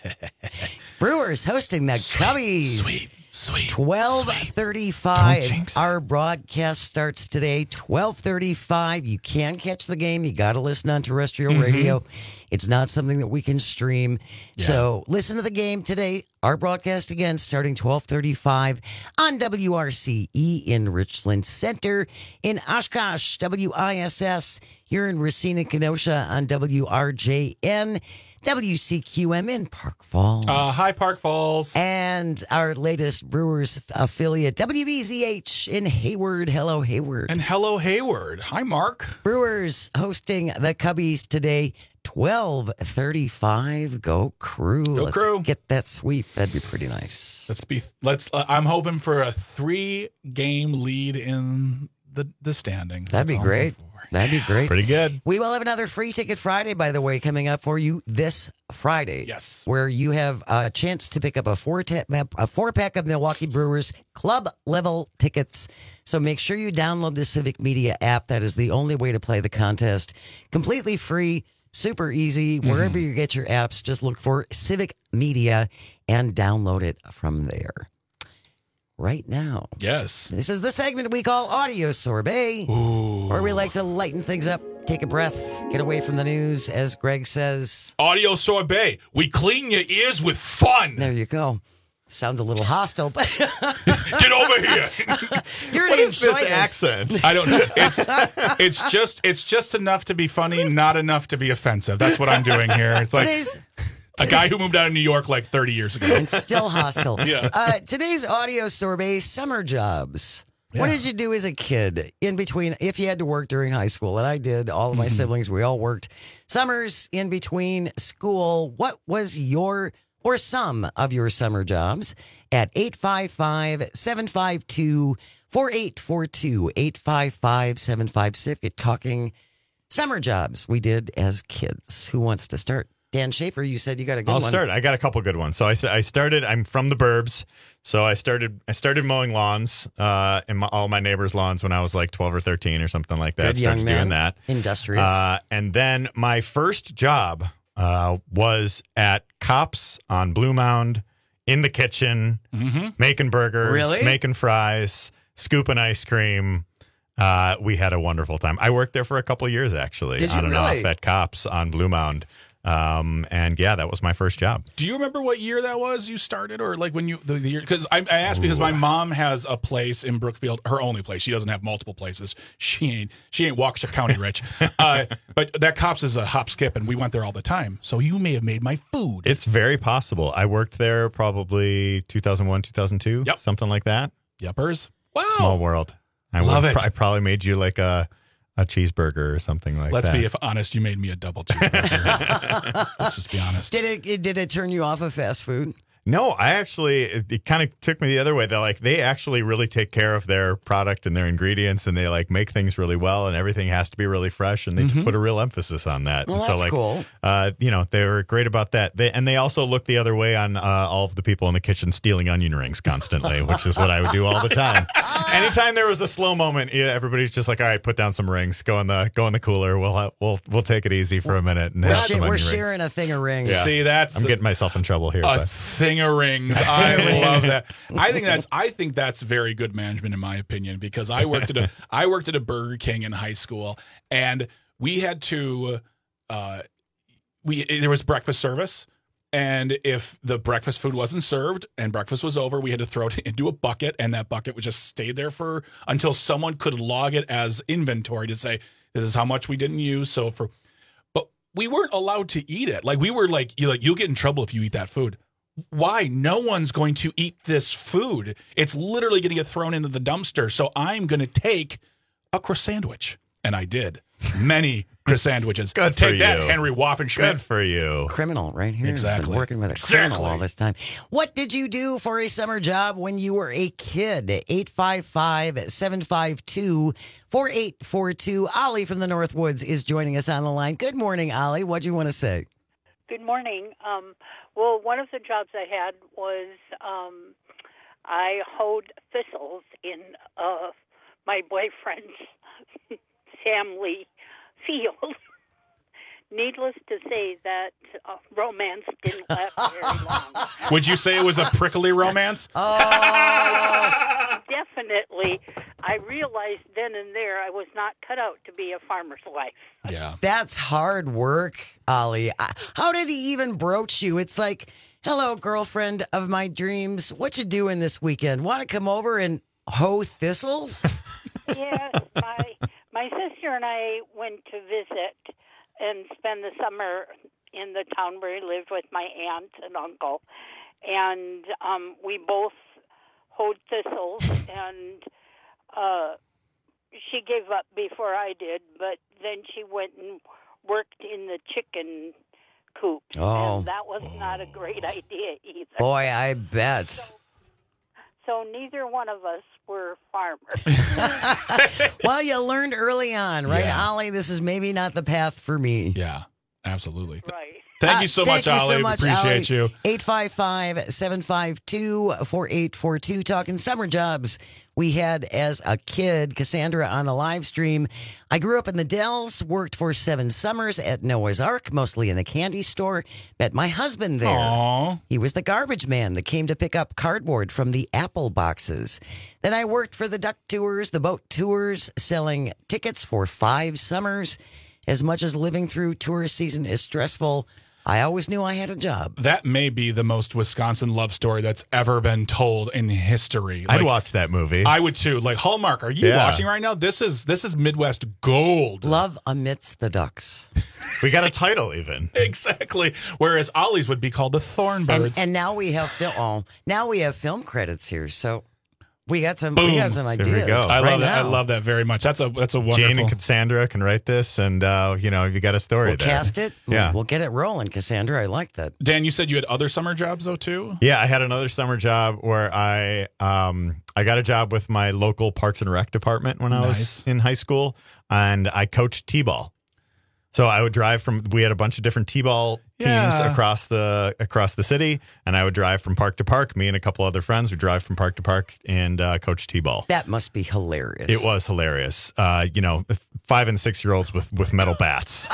Brewers hosting the sweet, Cubbies. Sweet, sweet. twelve thirty-five. Our broadcast starts today, twelve thirty-five. You can catch the game. You got to listen on terrestrial Mm-hmm. radio. It's not something that we can stream. Yeah. So listen to the game today. Our broadcast again starting twelve thirty-five on W R C E in Richland Center, in Oshkosh, W I S S, here in Racine and Kenosha on W R J N, W C Q M in Park Falls. Uh, hi, Park Falls. And our latest Brewers affiliate, W B Z H in Hayward. Hello, Hayward. And hello, Hayward. Hi, Mark. Brewers hosting the Cubbies today, twelve thirty-five. Go Crew. Go Let's Crew. get that sweep. That'd be pretty nice. Let's be. Let's. Uh, I'm hoping for a three-game lead in the the standings. That'd That's be all I'm great. hoping for. That'd be great. Pretty good. We will have another Free Ticket Friday, by the way, coming up for you this Friday. Yes. Where you have a chance to pick up a four ta- a four pack of Milwaukee Brewers club level tickets. So make sure you download the Civic Media app. That is the only way to play the contest. Completely free, super easy. Mm-hmm. Wherever you get your apps, just look for Civic Media and download it from there. Right now. Yes. This is the segment we call Audio Sorbet, Ooh. where we like to lighten things up, take a breath, get away from the news, as Greg says. Audio sorbet. We clean your ears with fun. There you go. Sounds a little hostile, but Get over here. you're What gonna is this enjoy accent? I don't know. It's it's just it's just enough to be funny, not enough to be offensive. That's what I'm doing here. It's like Today's a guy who moved out of New York like thirty years ago. and still hostile. Yeah. Uh, today's Audio Sorbet, summer jobs. What Yeah. did you do as a kid in between, if you had to work during high school? And I did. All of my Mm-hmm. siblings, we all worked. Summers in between school. What was your or some of your summer jobs? At eight five five, seven five two, four eight four two, eight five five, seven five six. Talking summer jobs we did as kids. Who wants to start? Dan Schaefer, you said you got a good I'll one. start. I got a couple good ones. So I, I started. I'm from the burbs, so I started. I started mowing lawns, uh, and my, all my neighbors' lawns when I was like twelve or thirteen or something like that. Good started young man. doing that. Industrious. Uh, and then my first job uh, was at Cops on Blue Mound, in the kitchen, Mm-hmm. making burgers, Really? making fries, scooping ice cream. Uh, we had a wonderful time. I worked there for a couple of years, actually, Did you on and really? off at Cops on Blue Mound. Um, and yeah, that was my first job. Do you remember what year that was you started, or like when you the, the year? Because I, I asked because my mom has a place in Brookfield, her only place. She doesn't have multiple places. She ain't she ain't Waukesha County rich. uh, but that Cops is a hop skip, and we went there all the time. So you may have made my food. It's very possible. I worked there probably two thousand one, two thousand two, yep. something like that. Yuppers. Wow. Small world. I Love would, it. I probably made you like a a cheeseburger or something like Let's that. be if honest. You made me a double cheeseburger. Let's just be honest. Did it, it did it turn you off of fast food? No, I actually, it, it kind of took me the other way. They're like, they actually really take care of their product and their ingredients, and they like make things really well, and everything has to be really fresh, and they Mm-hmm. put a real emphasis on that. Well, and that's so, like, cool. Uh, you know, they were great about that. They, and they also look the other way on uh, all of the people in the kitchen stealing onion rings constantly, which is what I would do all the time. Anytime there was a slow moment, yeah, everybody's just like, all right, put down some rings, go in the go in the cooler. We'll have, we'll we'll take it easy for a minute and We're, have sh- some we're onion rings. sharing a thing of rings. Yeah. See, that's I'm getting myself in trouble here. a but. thing of rings. I love that. I think that's I think that's very good management in my opinion, because I worked at a I worked at a Burger King in high school, and we had to uh, we there was breakfast service, and if the breakfast food wasn't served and breakfast was over, we had to throw it into a bucket, and that bucket would just stay there for until someone could log it as inventory to say this is how much we didn't use. So for but we weren't allowed to eat it. Like we were like you like you'll get in trouble if you eat that food. Why? No one's going to eat this food. It's literally going to get thrown into the dumpster. So I'm going to take a croissant sandwich. And I did. Many croissant sandwiches. Good Take for that, you. Henry Waffenschmidt. Good for you. Criminal right here. He's Exactly. been working with a Exactly. criminal all this time. What did you do for a summer job when you were a kid? eight five five, seven five two, four eight four two. Ollie from the Northwoods is joining us on the line. Good morning, Ollie. What do you want to say? Good morning. Um, well, one of the jobs I had was um, I hoed thistles in uh, my boyfriend's family field. Needless to say, that uh, romance didn't last very long. Would you say it was a prickly romance? Oh, definitely. I realized then and there I was not cut out to be a farmer's wife. Yeah. That's hard work, Ollie. I- How did he even broach you? It's like, hello, girlfriend of my dreams. What you doing this weekend? Want to come over and hoe thistles? Yes, my my sister and I went to visit and spend the summer in the town where he lived with my aunt and uncle, and um, we both hoed thistles, and uh, she gave up before I did, but then she went and worked in the chicken coop, Oh. and that was not a great idea either. Boy, I bet. So, so neither one of us were farmers. Well, you learned early on, right, Yeah. Ollie? This is maybe not the path for me. Yeah, absolutely. Right. Thank Uh, you so thank much, you so Ollie. much, Appreciate Ollie. you. eight five five, seven five two, four eight four two. Talking summer jobs we had as a kid. Cassandra on the live stream. I grew up in the Dells, worked for seven summers at Noah's Ark, mostly in the candy store. Met my husband there. Aww. He was the garbage man that came to pick up cardboard from the apple boxes. Then I worked for the duck tours, the boat tours, selling tickets for five summers. As much as living through tourist season is stressful, I always knew I had a job. That may be the most Wisconsin love story that's ever been told in history. I'd Like, watch that movie. I would too. Like Hallmark, are you Yeah. watching right now? This is this is Midwest gold. Love amidst the ducks. We got a title even. Exactly. Whereas Ollie's would be called the Thornbirds. And, and now we have film. Oh, now we have film credits here, so we got some. Boom. We got some There ideas. we go. I right love that. I now. love that very much. That's a that's a wonderful. Jane and Cassandra can write this, and uh, you know, you got a story We'll there. cast it. Yeah. We'll get it rolling, Cassandra. I like that. Dan, you said you had other summer jobs though too. Yeah, I had another summer job where I um I got a job with my local Parks and Rec department when I Nice. was in high school, and I coached T-ball. So I would drive from. We had a bunch of different T-ball teams Yeah. across the across the city, and I would drive from park to park. Me and a couple other friends would drive from park to park and uh, coach T-ball. That must be hilarious. It was hilarious. Uh, you know, five and six year olds with with metal bats.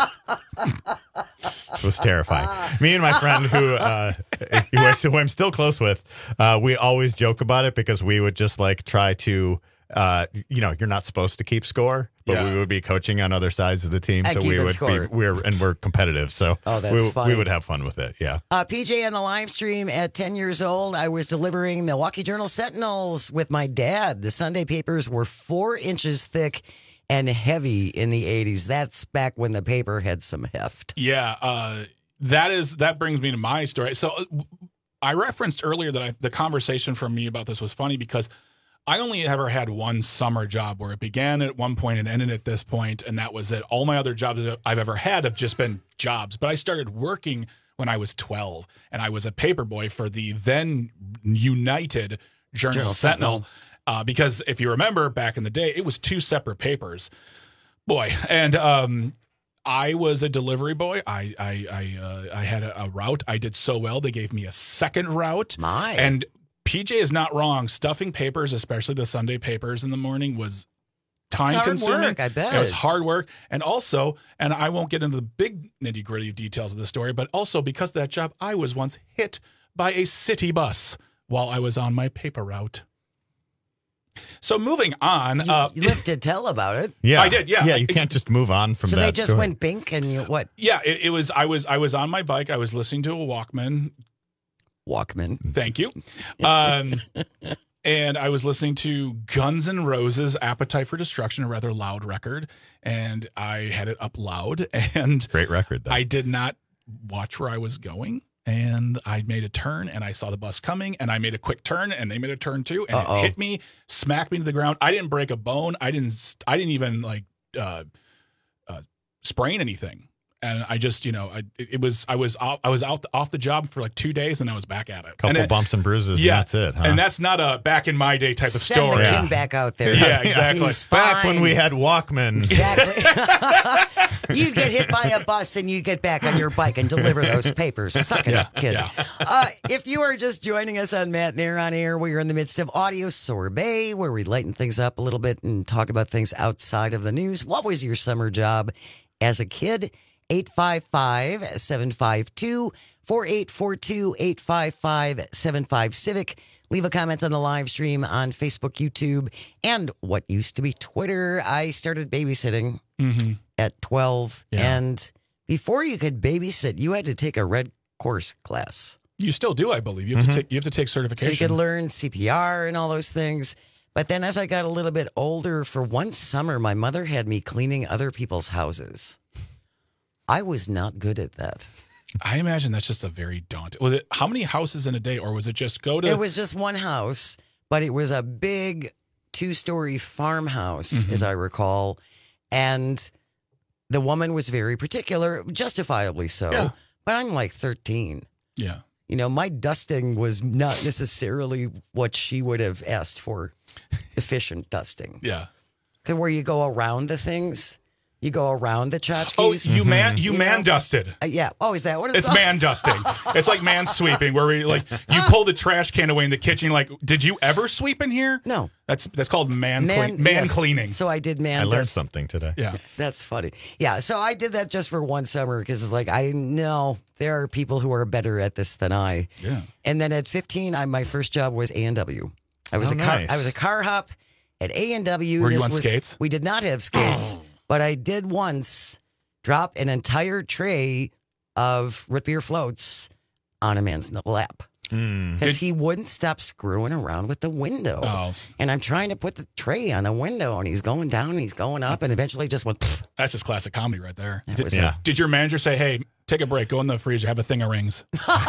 It was terrifying. Me and my friend, who uh, who, I, who I'm still close with, uh, we always joke about it because we would just like try to uh, you know, you're not supposed to keep score, but Yeah. we would be coaching on other sides of the team, And so we keeping would score. be we're and we're competitive. So Oh, that's we, funny. we would have fun with it. Yeah. Uh, P J on the live stream at ten years old, I was delivering Milwaukee Journal Sentinels with my dad. The Sunday papers were four inches thick and heavy in the eighties. That's back when the paper had some heft. Yeah, uh, that is that brings me to my story. So uh, I referenced earlier that I, the conversation from me about this was funny because I only ever had one summer job where it began at one point and ended at this point, and that was it. All my other jobs that I've ever had have just been jobs. But I started working when I was twelve, and I was a paper boy for the then United Journal, Journal Sentinel. Sentinel. Uh, because if you remember back in the day, it was two separate papers. Boy, and um, I was a delivery boy. I I I, uh, I had a, a route. I did so well, they gave me a second route. My. And P J is not wrong. Stuffing papers, especially the Sunday papers in the morning, was time It's hard consuming. work, I bet. It was hard work. And also, and I won't get into the big nitty gritty details of the story, but also because of that job, I was once hit by a city bus while I was on my paper route. So moving on. You, uh, you lived to tell about it. Yeah, I did, yeah. yeah. You It's- can't just move on from So that. they just story. went bink and you what? Yeah, it, it was. I was. I was on my bike. I was listening to a Walkman. Walkman. Thank you. Um, and I was listening to Guns N' Roses' "Appetite for Destruction," a rather loud record, and I had it up loud. And Great record, though. I did not watch where I was going. And I made a turn, and I saw the bus coming, and I made a quick turn, and they made a turn too, and Uh-oh. it hit me, smacked me to the ground. I didn't break a bone. I didn't. I didn't even like uh, uh, sprain anything. And I just, you know, I it, it was I was off, I was out off the job for like two days, and I was back at it. Couple and it- bumps and bruises, yeah, and that's it. Huh? And that's not a back in my day type of Send story. the king back out there. Yeah, exactly. He's back when fine. we had Walkmans. Exactly. You'd get hit by a bus and you'd get back on your bike and deliver those papers. Suck it Yeah, up, kid. yeah. Uh, if you are just joining us on Matt Nair on Air, we are in the midst of Audio Sorbet, where we lighten things up a little bit and talk about things outside of the news. What was your summer job as a kid? eight five five, seven five two, four eight four two, eight five five seven five Civic. Leave a comment on the live stream on Facebook, YouTube, and what used to be Twitter. I started babysitting Mm-hmm. at twelve, Yeah. and before you could babysit, you had to take a red course class. You still do, I believe. You have Mhm. to take. You have to take So certification. you could learn C P R and all those things. But then as I got a little bit older, for one summer, my mother had me cleaning other people's houses. I was not good at that. I imagine that's just a very daunting. Was it how many houses in a day, or was it just go to? It was just one house, but it was a big two-story farmhouse, Mhm. as I recall. And the woman was very particular, justifiably so. Yeah. But I'm like thirteen. Yeah. You know, my dusting was not necessarily what she would have asked for. Efficient dusting. Yeah. 'Cause where you go around the things, you go around the tchotchkes. Oh, you man, you, You man know? dusted. Uh, yeah. Oh, is that what it's, It's called? man dusting. It's like man sweeping, where we like you pull the trash can away in the kitchen. Like, did you ever sweep in here? No. That's that's called man Man, clean, man yes. cleaning. So I did man I learned dust. something today. Yeah. That's funny. Yeah, so I did that just for one summer because it's like I know there are people who are better at this than I. Yeah. And then at fifteen, I my first job was A and W. I was Oh, a car nice. I was a car hop at A and W. Were you This on was- skates? We did not have skates, but I did once drop an entire tray of root beer floats on a man's lap. Mm. Because Did- he wouldn't stop screwing around with the window. Oh. And I'm trying to put the tray on a window, and he's going down, and he's going up, and eventually just went, pfft. That's just classic comedy right there. That Did, was Yeah. did your manager say, "Hey, take a break, go in the freezer, have a thing of rings"?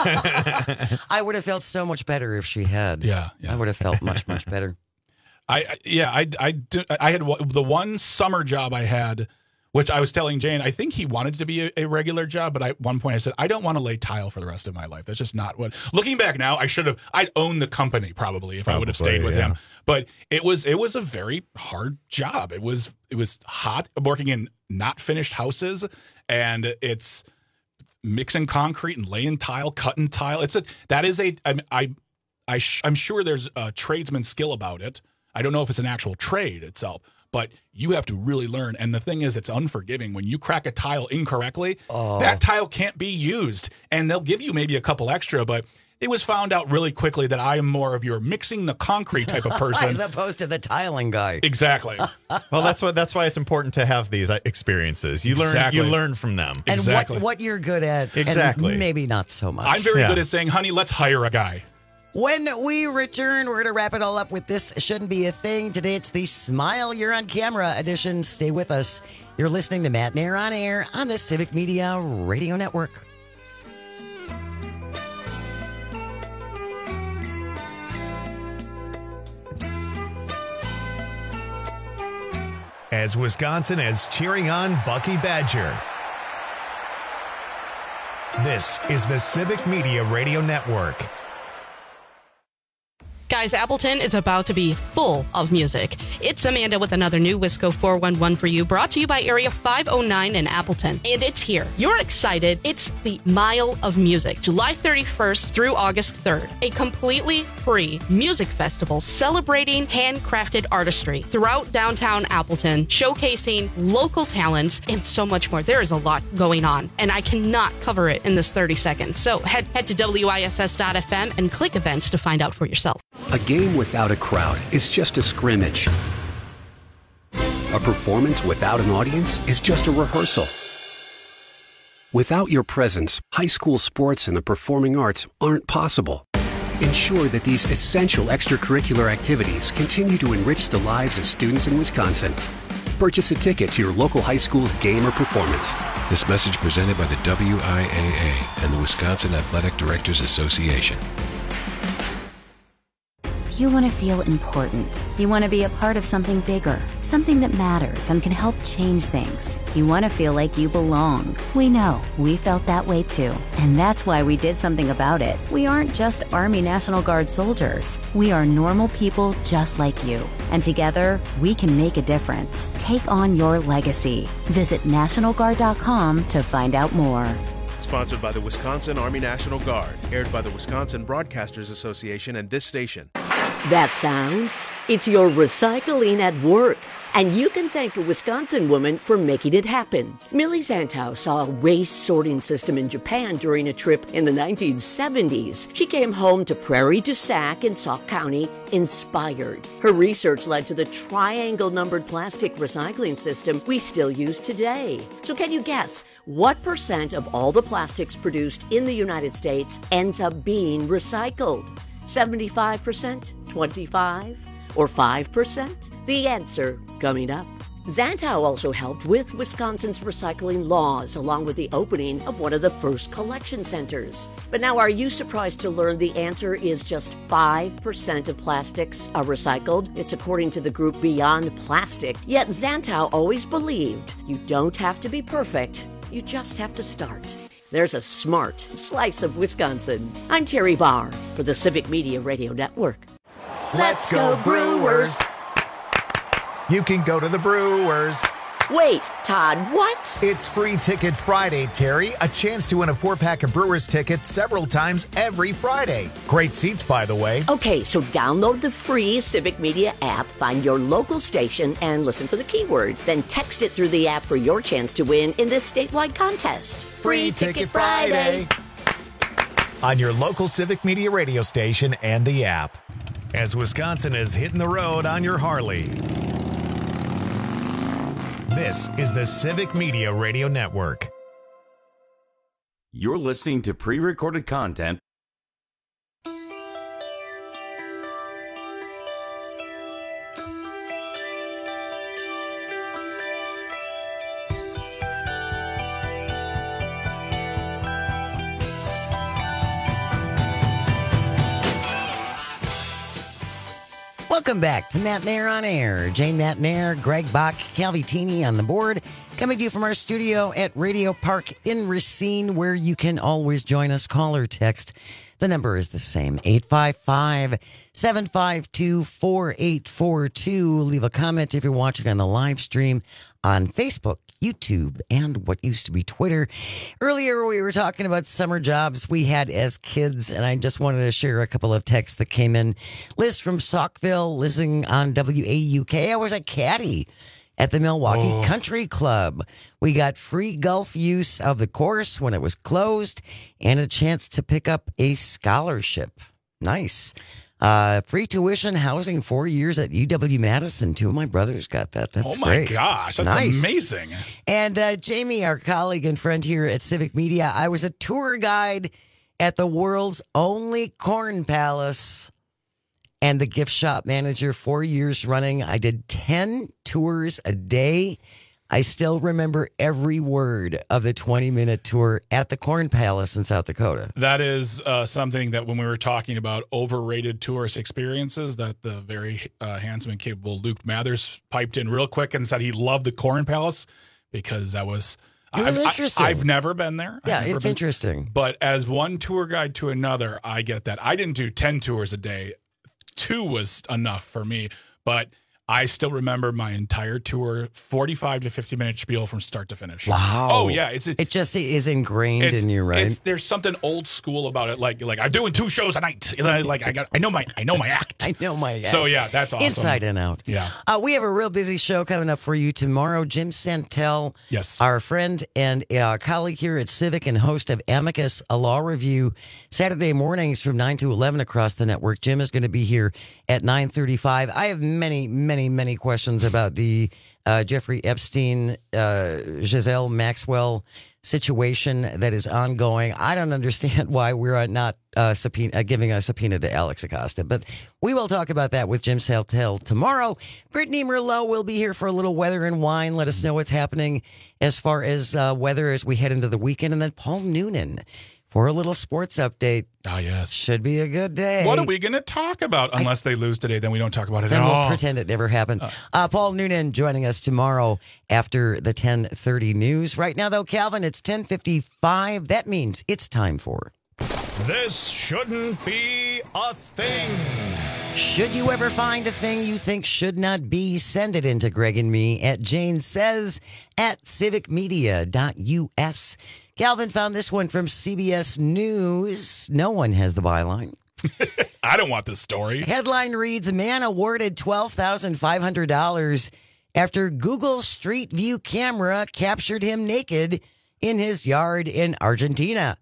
I would have felt so much better if she had. Yeah, yeah. I would have felt much, much better. I, I yeah, I I do- I had one- the one summer job I had, which I was telling Jane, I think he wanted to be a, a regular job, but I, at one point I said, I don't want to lay tile for the rest of my life. That's just not what. Looking back now, I should have. I'd owned the company probably if I would have Probably, stayed with yeah. him. But it was it was a very hard job. It was it was hot working in not finished houses, and it's mixing concrete and laying tile, cutting tile. It's a that is a I I, I sh, I'm sure there's a tradesman skill about it. I don't know if it's an actual trade itself, but you have to really learn. And the thing is, it's unforgiving. When you crack a tile incorrectly, Oh. that tile can't be used. And they'll give you maybe a couple extra, but it was found out really quickly that I am more of your mixing the concrete type of person. As opposed to the tiling guy. Exactly. Well, that's what that's why it's important to have these experiences. You Exactly. learn you learn from them. And Exactly. what, what you're good at. Exactly. And maybe not so much. I'm very Yeah. good at saying, honey, let's hire a guy. When we return, we're going to wrap it all up with This Shouldn't Be a Thing. Today it's the Smile You're on Camera edition. Stay with us. You're listening to Matt Nair on Air on the Civic Media Radio Network. As Wisconsin is cheering on Bucky Badger. This is the Civic Media Radio Network. Guys, Appleton is about to be full of music. It's Amanda with another new Wisco four one one for you, brought to you by Area five oh nine in Appleton. And it's here. You're excited. It's the Mile of Music, July thirty-first through August third. A completely free music festival celebrating handcrafted artistry throughout downtown Appleton, showcasing local talents and so much more. There is a lot going on, and I cannot cover it in this thirty seconds. So head, head to W I S S dot F M and click events to find out for yourself. A game without a crowd is just a scrimmage. A performance without an audience is just a rehearsal. Without your presence, high school sports and the performing arts aren't possible. Ensure that these essential extracurricular activities continue to enrich the lives of students in Wisconsin. Purchase a ticket to your local high school's game or performance. This message presented by the W I A A and the Wisconsin Athletic Directors Association. You want to feel important. You want to be a part of something bigger, something that matters and can help change things. You want to feel like you belong. We know. We felt that way too. And that's why we did something about it. We aren't just Army National Guard soldiers. We are normal people just like you. And together, we can make a difference. Take on your legacy. Visit National Guard dot com to find out more. Sponsored by the Wisconsin Army National Guard. Aired by the Wisconsin Broadcasters Association and this station. That sound? It's your recycling at work. And you can thank a Wisconsin woman for making it happen. Millie Zantow saw a waste sorting system in Japan during a trip in the nineteen seventies. She came home to Prairie du Sac in Sauk County inspired. Her research led to the triangle numbered plastic recycling system we still use today. So can you guess what percent of all the plastics produced in the United States ends up being recycled? seventy-five percent, twenty-five, or five percent? The answer coming up. Zantow also helped with Wisconsin's recycling laws, along with the opening of one of the first collection centers. But now, are you surprised to learn the answer is just five percent of plastics are recycled? It's according to the group Beyond Plastic. Yet Zantow always believed you don't have to be perfect, you just have to start. There's a smart slice of Wisconsin. I'm Terry Barr for the Civic Media Radio Network. Let's go Brewers! You can go to the Brewers. Wait, Todd, what? It's Free Ticket Friday, Terry. A chance to win a four-pack of Brewers tickets several times every Friday. Great seats, by the way. Okay, so download the free Civic Media app, find your local station, and listen for the keyword. Then text it through the app for your chance to win in this statewide contest. Free Ticket Friday. On your local Civic Media radio station and the app. As Wisconsin is hitting the road on your Harley. This is the Civic Media Radio Network. You're listening to pre-recorded content. Welcome back to Matt Nair on Air. Jane Matt Nair, Greg Bach, Calvi Teeny on the board. Coming to you from our studio at Radio Park in Racine, where you can always join us. Call or text. The number is the same, eight five five, seven five two, four eight four two. Leave a comment if you're watching on the live stream on Facebook, YouTube, and what used to be Twitter. Earlier, we were talking about summer jobs we had as kids, and I just wanted to share a couple of texts that came in. Liz from Saukville, listening on W A U K. I was a caddy at the Milwaukee Oh. Country Club. We got free golf use of the course when it was closed and a chance to pick up a scholarship. Nice. Uh, free tuition, housing, four years at U W-Madison. Two of my brothers got that. That's oh my great. gosh, that's Nice. amazing. And uh, Jamie, our colleague and friend here at Civic Media, I was a tour guide at the world's only corn palace and the gift shop manager four years running. I did ten tours a day. I still remember every word of the twenty-minute tour at the Corn Palace in South Dakota. That is uh, something that when we were talking about overrated tourist experiences, that the very uh, handsome and capable Luke Mathers piped in real quick and said he loved the Corn Palace because that was... It was I've, interesting. I, I've never been there. I've Yeah, never it's been- interesting. But as one tour guide to another, I get that. I didn't do ten tours a day. Two was enough for me. But I still remember my entire tour, forty-five to fifty minute spiel from start to finish. Wow. Oh, yeah. It's It just is ingrained it's, in you, right? It's, there's something old school about it. Like, like I'm doing two shows a night. You know, Like I got, I know my, I know my act. I know my act. So yeah, that's awesome. Inside and out. Yeah. Uh, we have a real busy show coming up for you tomorrow. Jim Santel, Yes. our friend and uh, colleague here at Civic and host of Amicus, a law review, Saturday mornings from nine to eleven across the network. Jim is going to be here at nine thirty-five. I have many, many, many questions about the uh, Jeffrey Epstein, uh, Giselle Maxwell situation that is ongoing. I don't understand why we're not uh, subpoena, uh, giving a subpoena to Alex Acosta, but we will talk about that with Jim Santel tomorrow. Brittany Merlot will be here for a little weather and wine. Let us know what's happening as far as uh, weather as we head into the weekend. And then Paul Noonan for a little sports update. Ah, yes. Should be a good day. What are we going to talk about? Unless they lose today, then we don't talk about it Then at we'll all. pretend it never happened. Uh, Paul Noonan joining us tomorrow after the ten thirty news. Right now, though, Calvin, it's ten fifty-five. That means it's time for... This shouldn't be a thing. Should you ever find a thing you think should not be, send it in to Greg and me at Jane Says at civic media dot U S. Calvin found this one from C B S News. No one has the byline. I don't want this story. Headline reads, man awarded twelve thousand five hundred dollars after Google Street View camera captured him naked in his yard in Argentina.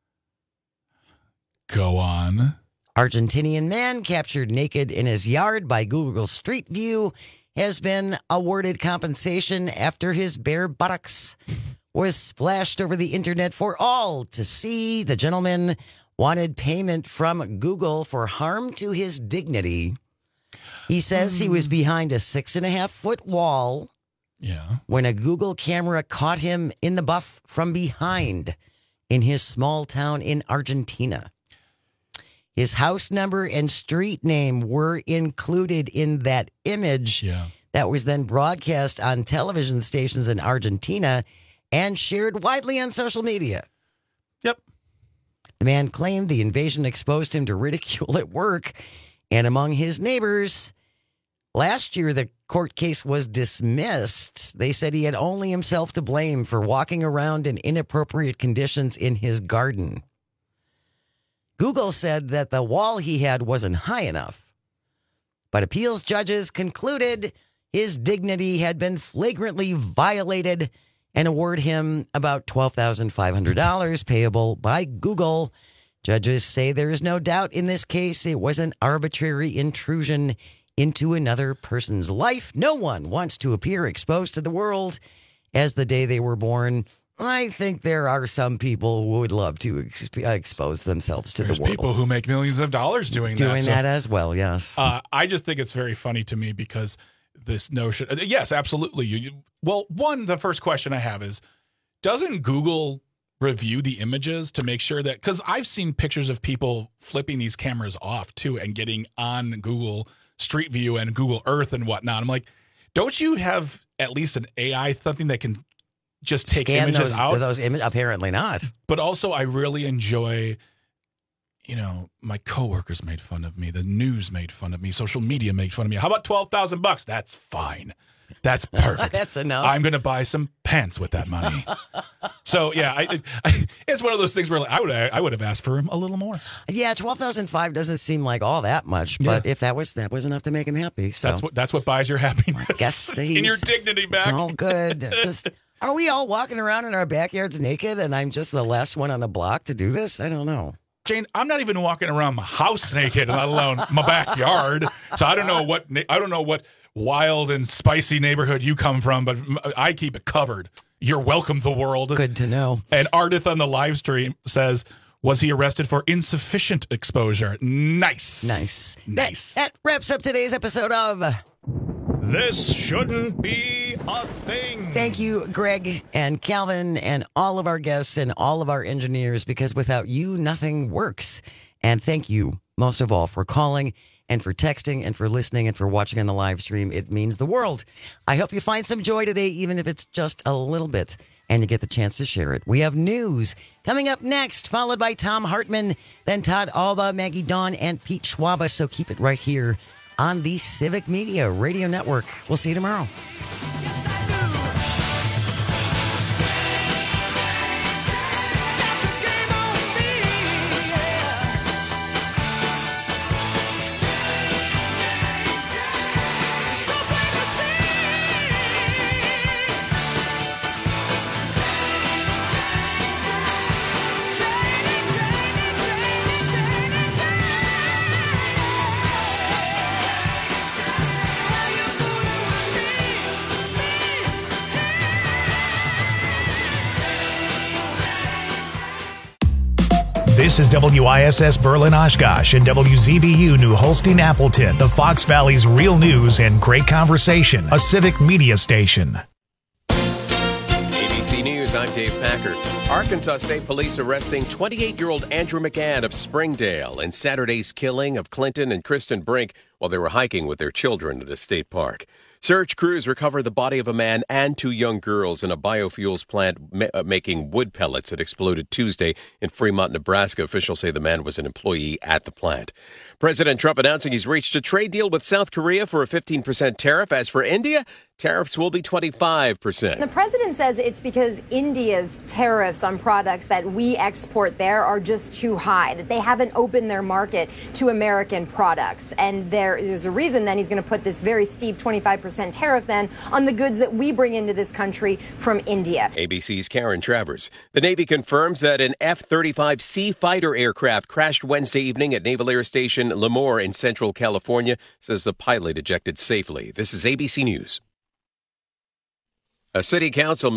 Go on. Argentinian man captured naked in his yard by Google Street View has been awarded compensation after his bare buttocks was splashed over the internet for all to see. The gentleman wanted payment from Google for harm to his dignity. He says he was behind a six and a half foot wall Yeah. when a Google camera caught him in the buff from behind in his small town in Argentina. His house number and street name were included in that image Yeah. that was then broadcast on television stations in Argentina and shared widely on social media. Yep. The man claimed the invasion exposed him to ridicule at work and among his neighbors. Last year, the court case was dismissed. They said he had only himself to blame for walking around in inappropriate conditions in his garden. Google said that the wall he had wasn't high enough, but appeals judges concluded his dignity had been flagrantly violated and award him about twelve thousand five hundred dollars payable by Google. Judges say there is no doubt in this case it was an arbitrary intrusion into another person's life. No one wants to appear exposed to the world as the day they were born. I think there are some people who would love to ex- expose themselves to There's the world. people who make millions of dollars doing, Doing that. that, so- as well, yes. Uh, I just think it's very funny to me because this notion. uh, Yes, absolutely. You, you, well, one, the first question I have is, doesn't Google review the images to make sure that? Because I've seen pictures of people flipping these cameras off too and getting on Google Street View and Google Earth and whatnot. I'm like, don't you have at least an A I something that can just take Scan images those, out? Those images? Apparently not. But also, I really enjoy you know, my coworkers made fun of me. The news made fun of me. Social media made fun of me. How about twelve thousand bucks? That's fine. That's perfect. That's enough. I'm going to buy some pants with that money. So yeah, I, I, it's one of those things where like, I would I would have asked for him a little more. Yeah, twelve thousand five doesn't seem like all that much, but Yeah. if that was that was enough to make him happy, so That's what that's what buys your happiness. guess and your dignity back. It's all good. Just are we all walking around in our backyards naked, and I'm just the last one on the block to do this? I don't know. Jane, I'm not even walking around my house naked, let alone my backyard. So I don't know what I don't know what wild and spicy neighborhood you come from, but I keep it covered. You're welcome, the world. Good to know. And Ardith on the live stream says, was he arrested for insufficient exposure? Nice. Nice. Nice. That, that wraps up today's episode of This Shouldn't Be a Thing. Thank you, Greg and Calvin and all of our guests and all of our engineers, because without you, nothing works. And thank you, most of all, for calling and for texting and for listening and for watching on the live stream. It means the world. I hope you find some joy today, even if it's just a little bit, and you get the chance to share it. We have news coming up next, followed by Tom Hartman, then Todd Alba, Maggie Dawn, and Pete Schwaba. So keep it right here on the Civic Media Radio Network. We'll see you tomorrow. This is W I S S Berlin Oshkosh and W Z B U New Holstein Appleton, the Fox Valley's real news and great conversation, a civic media station. A B C News, I'm Dave Packer. Arkansas State Police arresting twenty-eight-year-old Andrew McGann of Springdale in Saturday's killing of Clinton and Kristen Brink while they were hiking with their children at a state park. Search crews recovered the body of a man and two young girls in a biofuels plant ma- uh, making wood pellets that exploded Tuesday in Fremont, Nebraska. Officials say the man was an employee at the plant. President Trump announcing he's reached a trade deal with South Korea for a fifteen percent tariff. As for India, tariffs will be twenty-five percent. The president says it's because India's tariffs on products that we export there are just too high, that they haven't opened their market to American products. And there, there's a reason then he's going to put this very steep twenty-five percent tariff then on the goods that we bring into this country from India. A B C's Karen Travers. The Navy confirms that an F thirty-five C fighter aircraft crashed Wednesday evening at Naval Air Station Lemoore in Central California, says the pilot ejected safely. This is A B C News. A city council